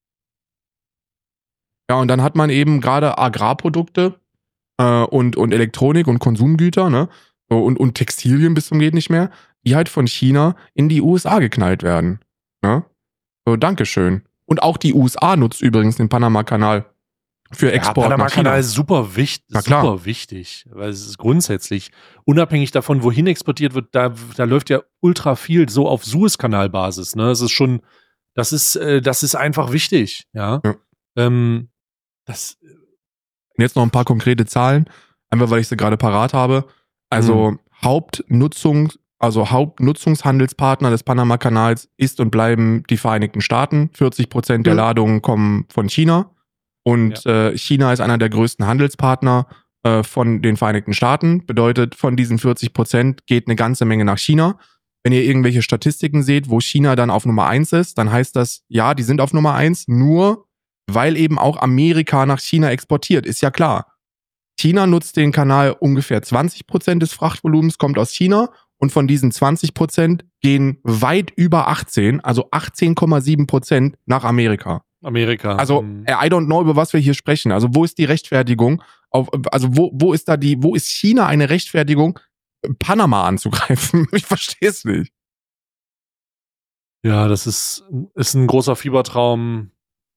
Ja, und dann hat man eben gerade Agrarprodukte und Elektronik und Konsumgüter, ne? Und Textilien bis zum geht nicht mehr, die halt von China in die USA geknallt werden. Ne? So, Dankeschön. Und auch die USA nutzt übrigens den Panama-Kanal für Export nach China. Panama-Kanal ist super wichtig, weil es ist grundsätzlich, unabhängig davon, wohin exportiert wird, da läuft ja ultra viel so auf Suezkanal-Basis. Ne? Das ist einfach wichtig. Ja. Jetzt noch ein paar konkrete Zahlen, einfach weil ich sie gerade parat habe. Also Hauptnutzungshandelspartner des Panama-Kanals ist und bleiben die Vereinigten Staaten. 40% der Ladungen kommen von China. Und China ist einer der größten Handelspartner von den Vereinigten Staaten. Bedeutet, von diesen 40% geht eine ganze Menge nach China. Wenn ihr irgendwelche Statistiken seht, wo China dann auf Nummer 1 ist, dann heißt das, ja, die sind auf Nummer 1, nur weil eben auch Amerika nach China exportiert. Ist ja klar. China nutzt den Kanal ungefähr 20% des Frachtvolumens, kommt aus China und von diesen 20% gehen weit über 18, also 18,7% nach Amerika. Also, I don't know, über was wir hier sprechen. Also, wo ist die Rechtfertigung? Wo ist China eine Rechtfertigung, Panama anzugreifen? Ich verstehe es nicht. Ja, das ist ein großer Fiebertraum.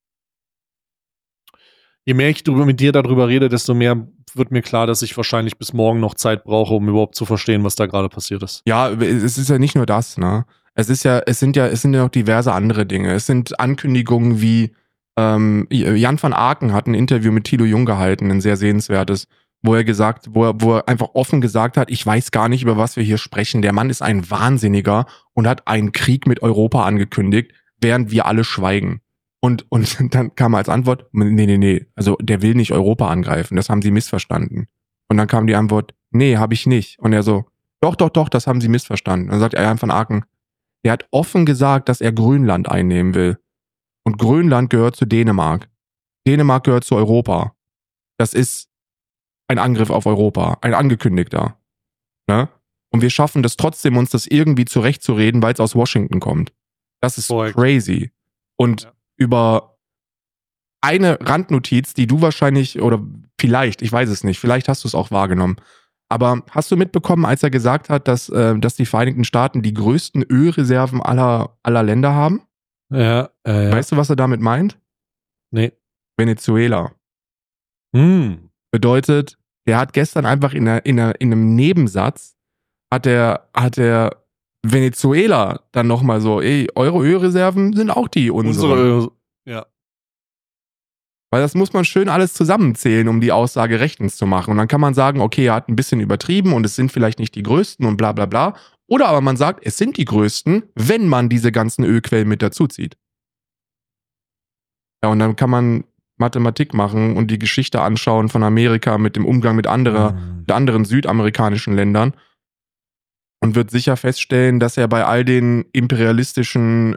Je mehr ich mit dir darüber rede, desto mehr wird mir klar, dass ich wahrscheinlich bis morgen noch Zeit brauche, um überhaupt zu verstehen, was da gerade passiert ist. Ja, es ist ja nicht nur das, ne? Es sind ja noch diverse andere Dinge. Es sind Ankündigungen wie Jan van Aken hat ein Interview mit Thilo Jung gehalten, ein sehr sehenswertes, wo er einfach offen gesagt hat, ich weiß gar nicht, über was wir hier sprechen. Der Mann ist ein Wahnsinniger und hat einen Krieg mit Europa angekündigt, während wir alle schweigen. Und dann kam als Antwort, nee, also der will nicht Europa angreifen, das haben sie missverstanden. Und dann kam die Antwort, nee, habe ich nicht. Und er so, doch, das haben sie missverstanden. Und dann sagt Jan van Aken, der hat offen gesagt, dass er Grönland einnehmen will. Und Grönland gehört zu Dänemark. Dänemark gehört zu Europa. Das ist ein Angriff auf Europa, ein angekündigter. Ne? Und wir schaffen das trotzdem, uns das irgendwie zurechtzureden, weil es aus Washington kommt. Das ist crazy. Und über eine Randnotiz, die du wahrscheinlich, oder vielleicht, ich weiß es nicht, vielleicht hast du es auch wahrgenommen, aber hast du mitbekommen, als er gesagt hat, dass die Vereinigten Staaten die größten Ölreserven aller Länder haben? Ja. Weißt du, was er damit meint? Nee. Venezuela. Bedeutet, der hat gestern einfach in einem Nebensatz hat er Venezuela dann nochmal so, eure Ölreserven sind auch die unsere. Ja. Weil das muss man schön alles zusammenzählen, um die Aussage rechtens zu machen. Und dann kann man sagen, okay, er hat ein bisschen übertrieben und es sind vielleicht nicht die größten und bla bla bla. Oder aber man sagt, es sind die größten, wenn man diese ganzen Ölquellen mit dazuzieht. Ja, und dann kann man Mathematik machen und die Geschichte anschauen von Amerika mit dem Umgang mit anderen südamerikanischen Ländern und wird sicher feststellen, dass er bei all den imperialistischen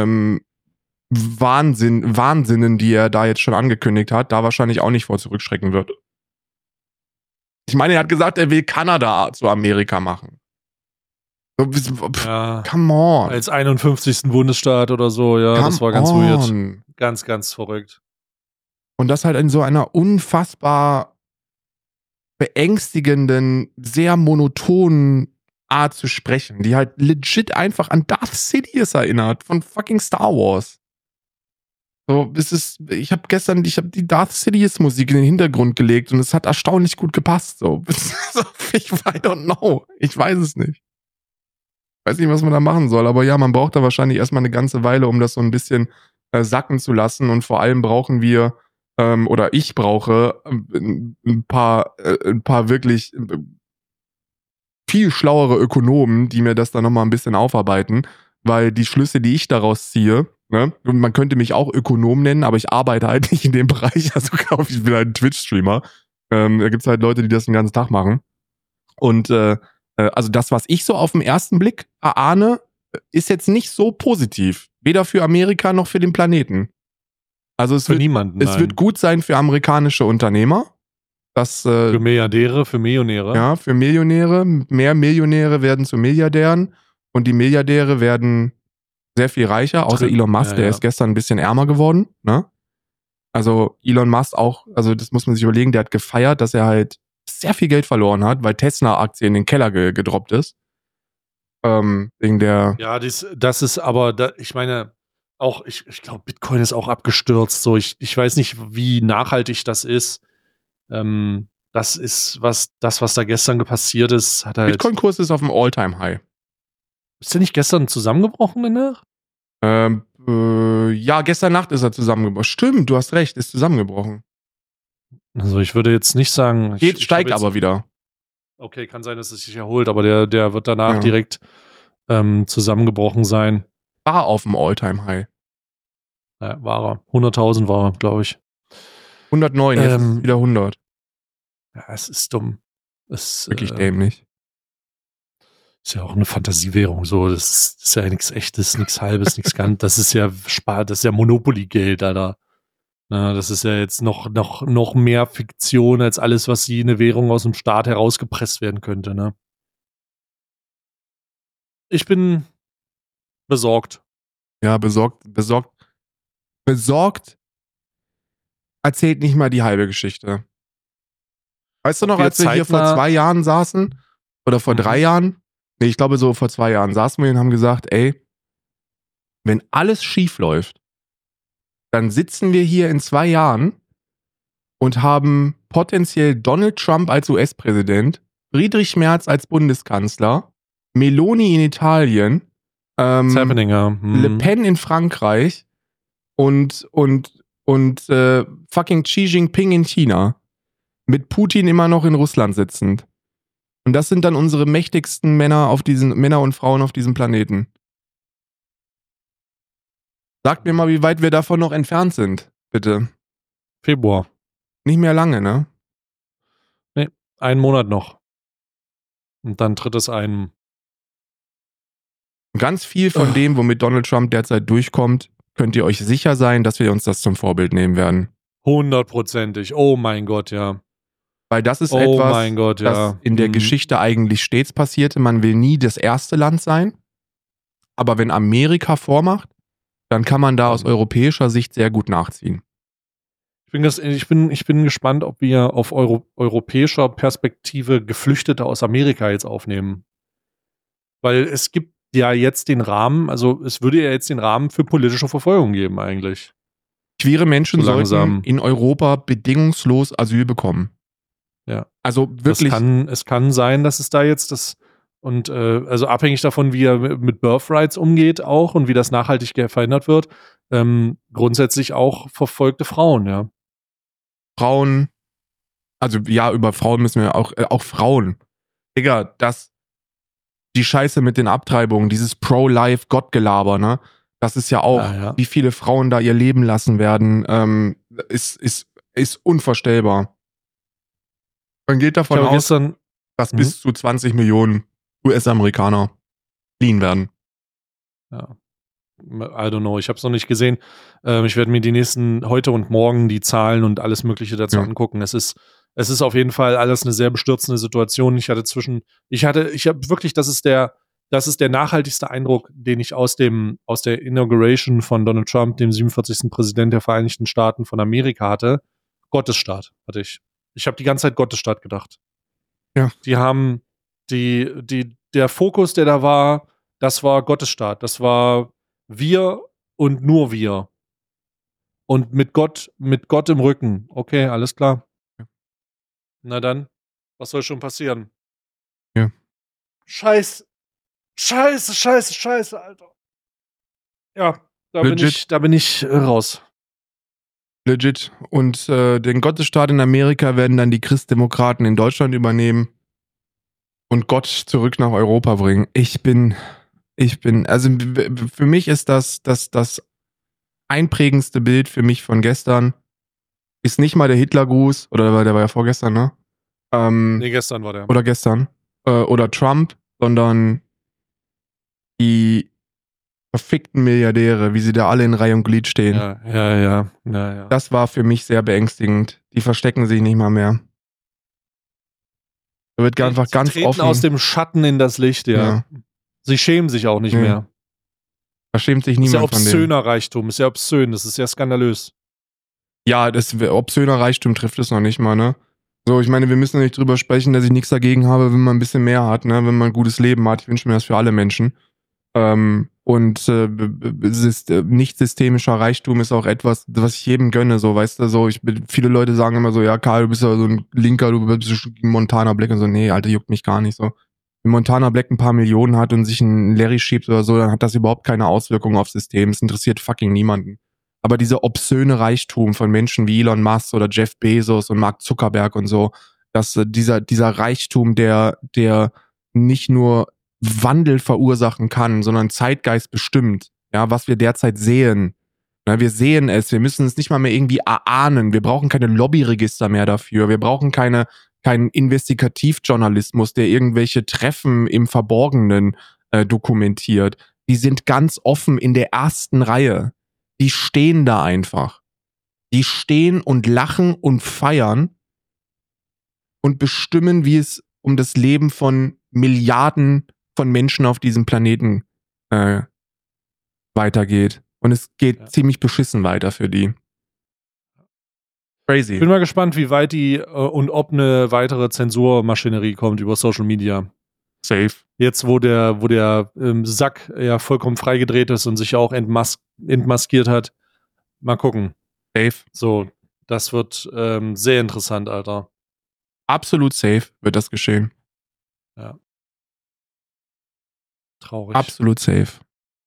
Wahnsinnen, die er da jetzt schon angekündigt hat, da wahrscheinlich auch nicht vor zurückschrecken wird. Ich meine, er hat gesagt, er will Kanada zu Amerika machen. Come on. Als 51. Bundesstaat oder so, ja, das war ganz weird. Ganz, ganz verrückt. Und das halt in so einer unfassbar beängstigenden, sehr monotonen Art zu sprechen, die halt legit einfach an Darth Sidious erinnert, von fucking Star Wars. So, ich habe die Darth Sidious Musik in den Hintergrund gelegt und es hat erstaunlich gut gepasst. So, I don't know. Ich weiß es nicht. Ich weiß nicht, was man da machen soll, aber ja, man braucht da wahrscheinlich erstmal eine ganze Weile, um das so ein bisschen sacken zu lassen und vor allem brauchen wir, oder ich brauche ein paar wirklich viel schlauere Ökonomen, die mir das dann nochmal ein bisschen aufarbeiten, weil die Schlüsse, die ich daraus ziehe, ne, und man könnte mich auch Ökonom nennen, aber ich arbeite halt nicht in dem Bereich, also glaube ich, bin halt ein Twitch-Streamer. Da gibt's halt Leute, die das den ganzen Tag machen. Und also das, was ich so auf den ersten Blick erahne, ist jetzt nicht so positiv. Weder für Amerika noch für den Planeten. Also es wird gut sein für amerikanische Unternehmer. Für Milliardäre, für Millionäre. Ja, für Millionäre. Mehr Millionäre werden zu Milliardären und die Milliardäre werden sehr viel reicher, außer Elon Musk, der ist gestern ein bisschen ärmer geworden. Ne? Also Elon Musk auch, also das muss man sich überlegen, der hat gefeiert, dass er halt sehr viel Geld verloren hat, weil Tesla-Aktie in den Keller gedroppt ist. Wegen der... Ja, das ist aber, ich meine, auch, ich glaube, Bitcoin ist auch abgestürzt. So, ich weiß nicht, wie nachhaltig das ist. Das ist was da gestern passiert ist, hat halt. Bitcoin-Kurs ist auf dem All-Time-High. Ist der nicht gestern zusammengebrochen danach? Ja, gestern Nacht ist er zusammengebrochen. Stimmt, du hast recht, ist zusammengebrochen. Also ich würde jetzt nicht sagen. Steigt aber wieder. Okay, kann sein, dass es sich erholt, aber der wird danach direkt zusammengebrochen sein. War auf dem All-Time-High. Ja, war er. 100.000 war er, glaube ich. 109, jetzt ist wieder 100. Ja, es ist dumm. Wirklich dämlich. Ist ja auch eine Fantasiewährung, so. Das ist ja nichts Echtes, nichts Halbes, nichts ganz. Das ist ja Monopoly-Geld, Alter. Na, das ist ja jetzt noch mehr Fiktion als alles, was wie eine Währung aus dem Staat herausgepresst werden könnte, ne? Ich bin besorgt. Ja, besorgt erzählt nicht mal die halbe Geschichte. Weißt du noch, als wir hier vor 2 Jahren saßen? Oder vor 3 Jahren? Nee, ich glaube so vor 2 Jahren saßen wir und haben gesagt, ey, wenn alles schief läuft, dann sitzen wir hier in 2 Jahren und haben potenziell Donald Trump als US-Präsident, Friedrich Merz als Bundeskanzler, Meloni in Italien, Le Pen in Frankreich und fucking Xi Jinping in China. Mit Putin immer noch in Russland sitzend. Und das sind dann unsere mächtigsten Männer und Frauen auf diesem Planeten. Sagt mir mal, wie weit wir davon noch entfernt sind, bitte. Februar. Nicht mehr lange, ne? Nee, 1 Monat noch. Und dann tritt es ein. Ganz viel von dem, womit Donald Trump derzeit durchkommt, könnt ihr euch sicher sein, dass wir uns das zum Vorbild nehmen werden. 100%. Oh mein Gott, ja. Weil das ist etwas, das in der Geschichte eigentlich stets passierte. Man will nie das erste Land sein. Aber wenn Amerika vormacht, dann kann man da aus europäischer Sicht sehr gut nachziehen. Ich bin gespannt, ob wir auf europäischer Perspektive Geflüchtete aus Amerika jetzt aufnehmen. Weil es gibt ja jetzt den Rahmen, also es würde ja jetzt den Rahmen für politische Verfolgung geben eigentlich. Queere Menschen sollten in Europa bedingungslos Asyl bekommen. Ja. Also wirklich. Es kann sein, dass es da jetzt also abhängig davon, wie er mit Birthrights umgeht auch und wie das nachhaltig verändert wird, grundsätzlich auch verfolgte Frauen, ja. Frauen, also ja, über Frauen müssen wir auch Frauen. Digga, die Scheiße mit den Abtreibungen, dieses Pro-Life-Gottgelaber, ne? Das ist ja auch, wie viele Frauen da ihr Leben lassen werden, ist unvorstellbar. Man geht davon aus, dass bis zu 20 Millionen US-Amerikaner fliehen werden. Ja. I don't know, ich habe es noch nicht gesehen. Ich werde mir die nächsten, heute und morgen, die Zahlen und alles Mögliche dazu angucken. Es ist auf jeden Fall alles eine sehr bestürzende Situation. Ich habe wirklich, das ist der nachhaltigste Eindruck, den ich aus der Inauguration von Donald Trump, dem 47. Präsident der Vereinigten Staaten von Amerika hatte. Gottesstaat hatte ich. Ich habe die ganze Zeit Gottesstaat gedacht. Ja. Die haben der Fokus, der da war, das war Gottesstaat. Das war wir und nur wir. Und mit Gott im Rücken. Okay, alles klar. Ja. Na dann, was soll schon passieren? Ja. Scheiße, Alter. Ja, da bin ich raus. Legit. Und den Gottesstaat in Amerika werden dann die Christdemokraten in Deutschland übernehmen und Gott zurück nach Europa bringen. Also für mich ist das einprägendste Bild für mich von gestern ist nicht mal der Hitlergruß, oder der war ja vorgestern, ne? Nee, gestern war der. Oder gestern. Oder Trump, sondern die verfickten Milliardäre, wie sie da alle in Reihe und Glied stehen. Ja. Das war für mich sehr beängstigend. Die verstecken sich nicht mal mehr. Da wird einfach ganz offen aus dem Schatten in das Licht, ja. Sie schämen sich auch nicht mehr. Da schämt sich niemand von dem. Ist ja obszöner Reichtum, ist ja obszön, das ist ja skandalös. Ja, obszöner Reichtum trifft es noch nicht mal, ne? So, ich meine, wir müssen nicht drüber sprechen, dass ich nichts dagegen habe, wenn man ein bisschen mehr hat, ne? Wenn man ein gutes Leben hat. Ich wünsche mir das für alle Menschen. Nicht systemischer Reichtum ist auch etwas, was ich jedem gönne, so, weißt du, so, viele Leute sagen immer so, ja, Karl, du bist ja so ein Linker, du bist gegen Montana Black und so, nee, Alter, juckt mich gar nicht so. Wenn Montana Black ein paar Millionen hat und sich einen Larry schiebt oder so, dann hat das überhaupt keine Auswirkungen aufs System, es interessiert fucking niemanden. Aber dieser obszöne Reichtum von Menschen wie Elon Musk oder Jeff Bezos und Mark Zuckerberg und so, dass dieser Reichtum, der nicht nur Wandel verursachen kann, sondern Zeitgeist bestimmt, ja, was wir derzeit sehen. Ja, wir sehen es, wir müssen es nicht mal mehr irgendwie erahnen, wir brauchen keine Lobbyregister mehr dafür, wir brauchen keinen Investigativjournalismus, der irgendwelche Treffen im Verborgenen dokumentiert. Die sind ganz offen in der ersten Reihe. Die stehen da einfach. Die stehen und lachen und feiern und bestimmen, wie es um das Leben von Milliarden von Menschen auf diesem Planeten weitergeht. Und es geht ziemlich beschissen weiter für die. Crazy. Ich bin mal gespannt, wie weit die und ob eine weitere Zensurmaschinerie kommt über Social Media. Safe. Jetzt, wo der Sack ja vollkommen freigedreht ist und sich auch entmaskiert hat. Mal gucken. Safe. So, das wird sehr interessant, Alter. Absolut safe wird das geschehen. Ja. Traurig. Absolut safe.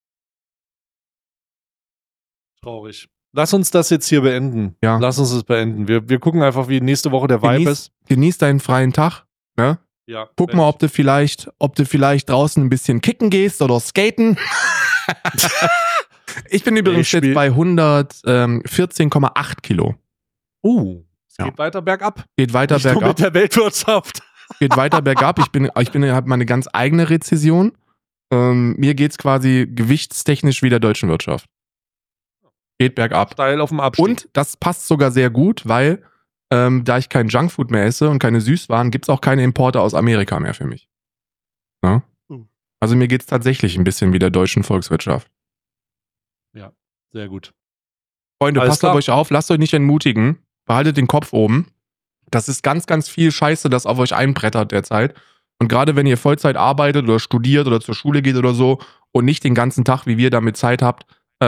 Traurig. Lass uns das jetzt hier beenden. Ja. Lass uns das beenden. Wir gucken einfach, wie nächste Woche der Vibe ist. Genieß deinen freien Tag. Ne? Ja. Guck mal, ob du vielleicht draußen ein bisschen kicken gehst oder skaten. Ich bin übrigens jetzt bei 114,8 Kilo. Es geht weiter bergab. Geht weiter bergab. Mit der Weltwirtschaft. Geht weiter bergab. Ich habe meine ganz eigene Rezession. Mir geht's quasi gewichtstechnisch wie der deutschen Wirtschaft. Geht bergab. Steil auf dem Abstieg. Und das passt sogar sehr gut, weil da ich kein Junkfood mehr esse und keine Süßwaren, gibt's auch keine Importe aus Amerika mehr für mich. Ja? Also mir geht's tatsächlich ein bisschen wie der deutschen Volkswirtschaft. Ja, sehr gut. Freunde, passt auf euch auf, lasst euch nicht entmutigen, behaltet den Kopf oben. Das ist ganz, ganz viel Scheiße, das auf euch einbrettert derzeit. Und gerade wenn ihr Vollzeit arbeitet oder studiert oder zur Schule geht oder so und nicht den ganzen Tag, wie wir damit Zeit habt,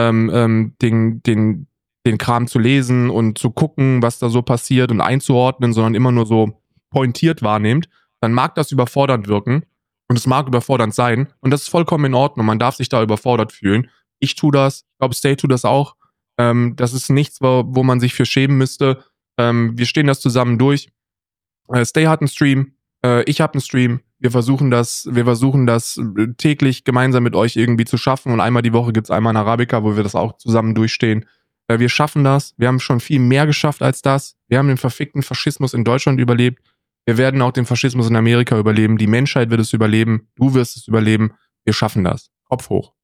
den Kram zu lesen und zu gucken, was da so passiert und einzuordnen, sondern immer nur so pointiert wahrnehmt, dann mag das überfordernd wirken und es mag überfordernd sein und das ist vollkommen in Ordnung. Man darf sich da überfordert fühlen. Ich tue das, ich glaube, Stay tut das auch. Das ist nichts, wo man sich für schämen müsste. Wir stehen das zusammen durch. Stay hat einen Stream, ich habe einen Stream. Wir versuchen das täglich gemeinsam mit euch irgendwie zu schaffen und einmal die Woche gibt's einmal ein Arabica, wo wir das auch zusammen durchstehen. Wir schaffen das. Wir haben schon viel mehr geschafft als das. Wir haben den verfickten Faschismus in Deutschland überlebt. Wir werden auch den Faschismus in Amerika überleben. Die Menschheit wird es überleben. Du wirst es überleben. Wir schaffen das. Kopf hoch.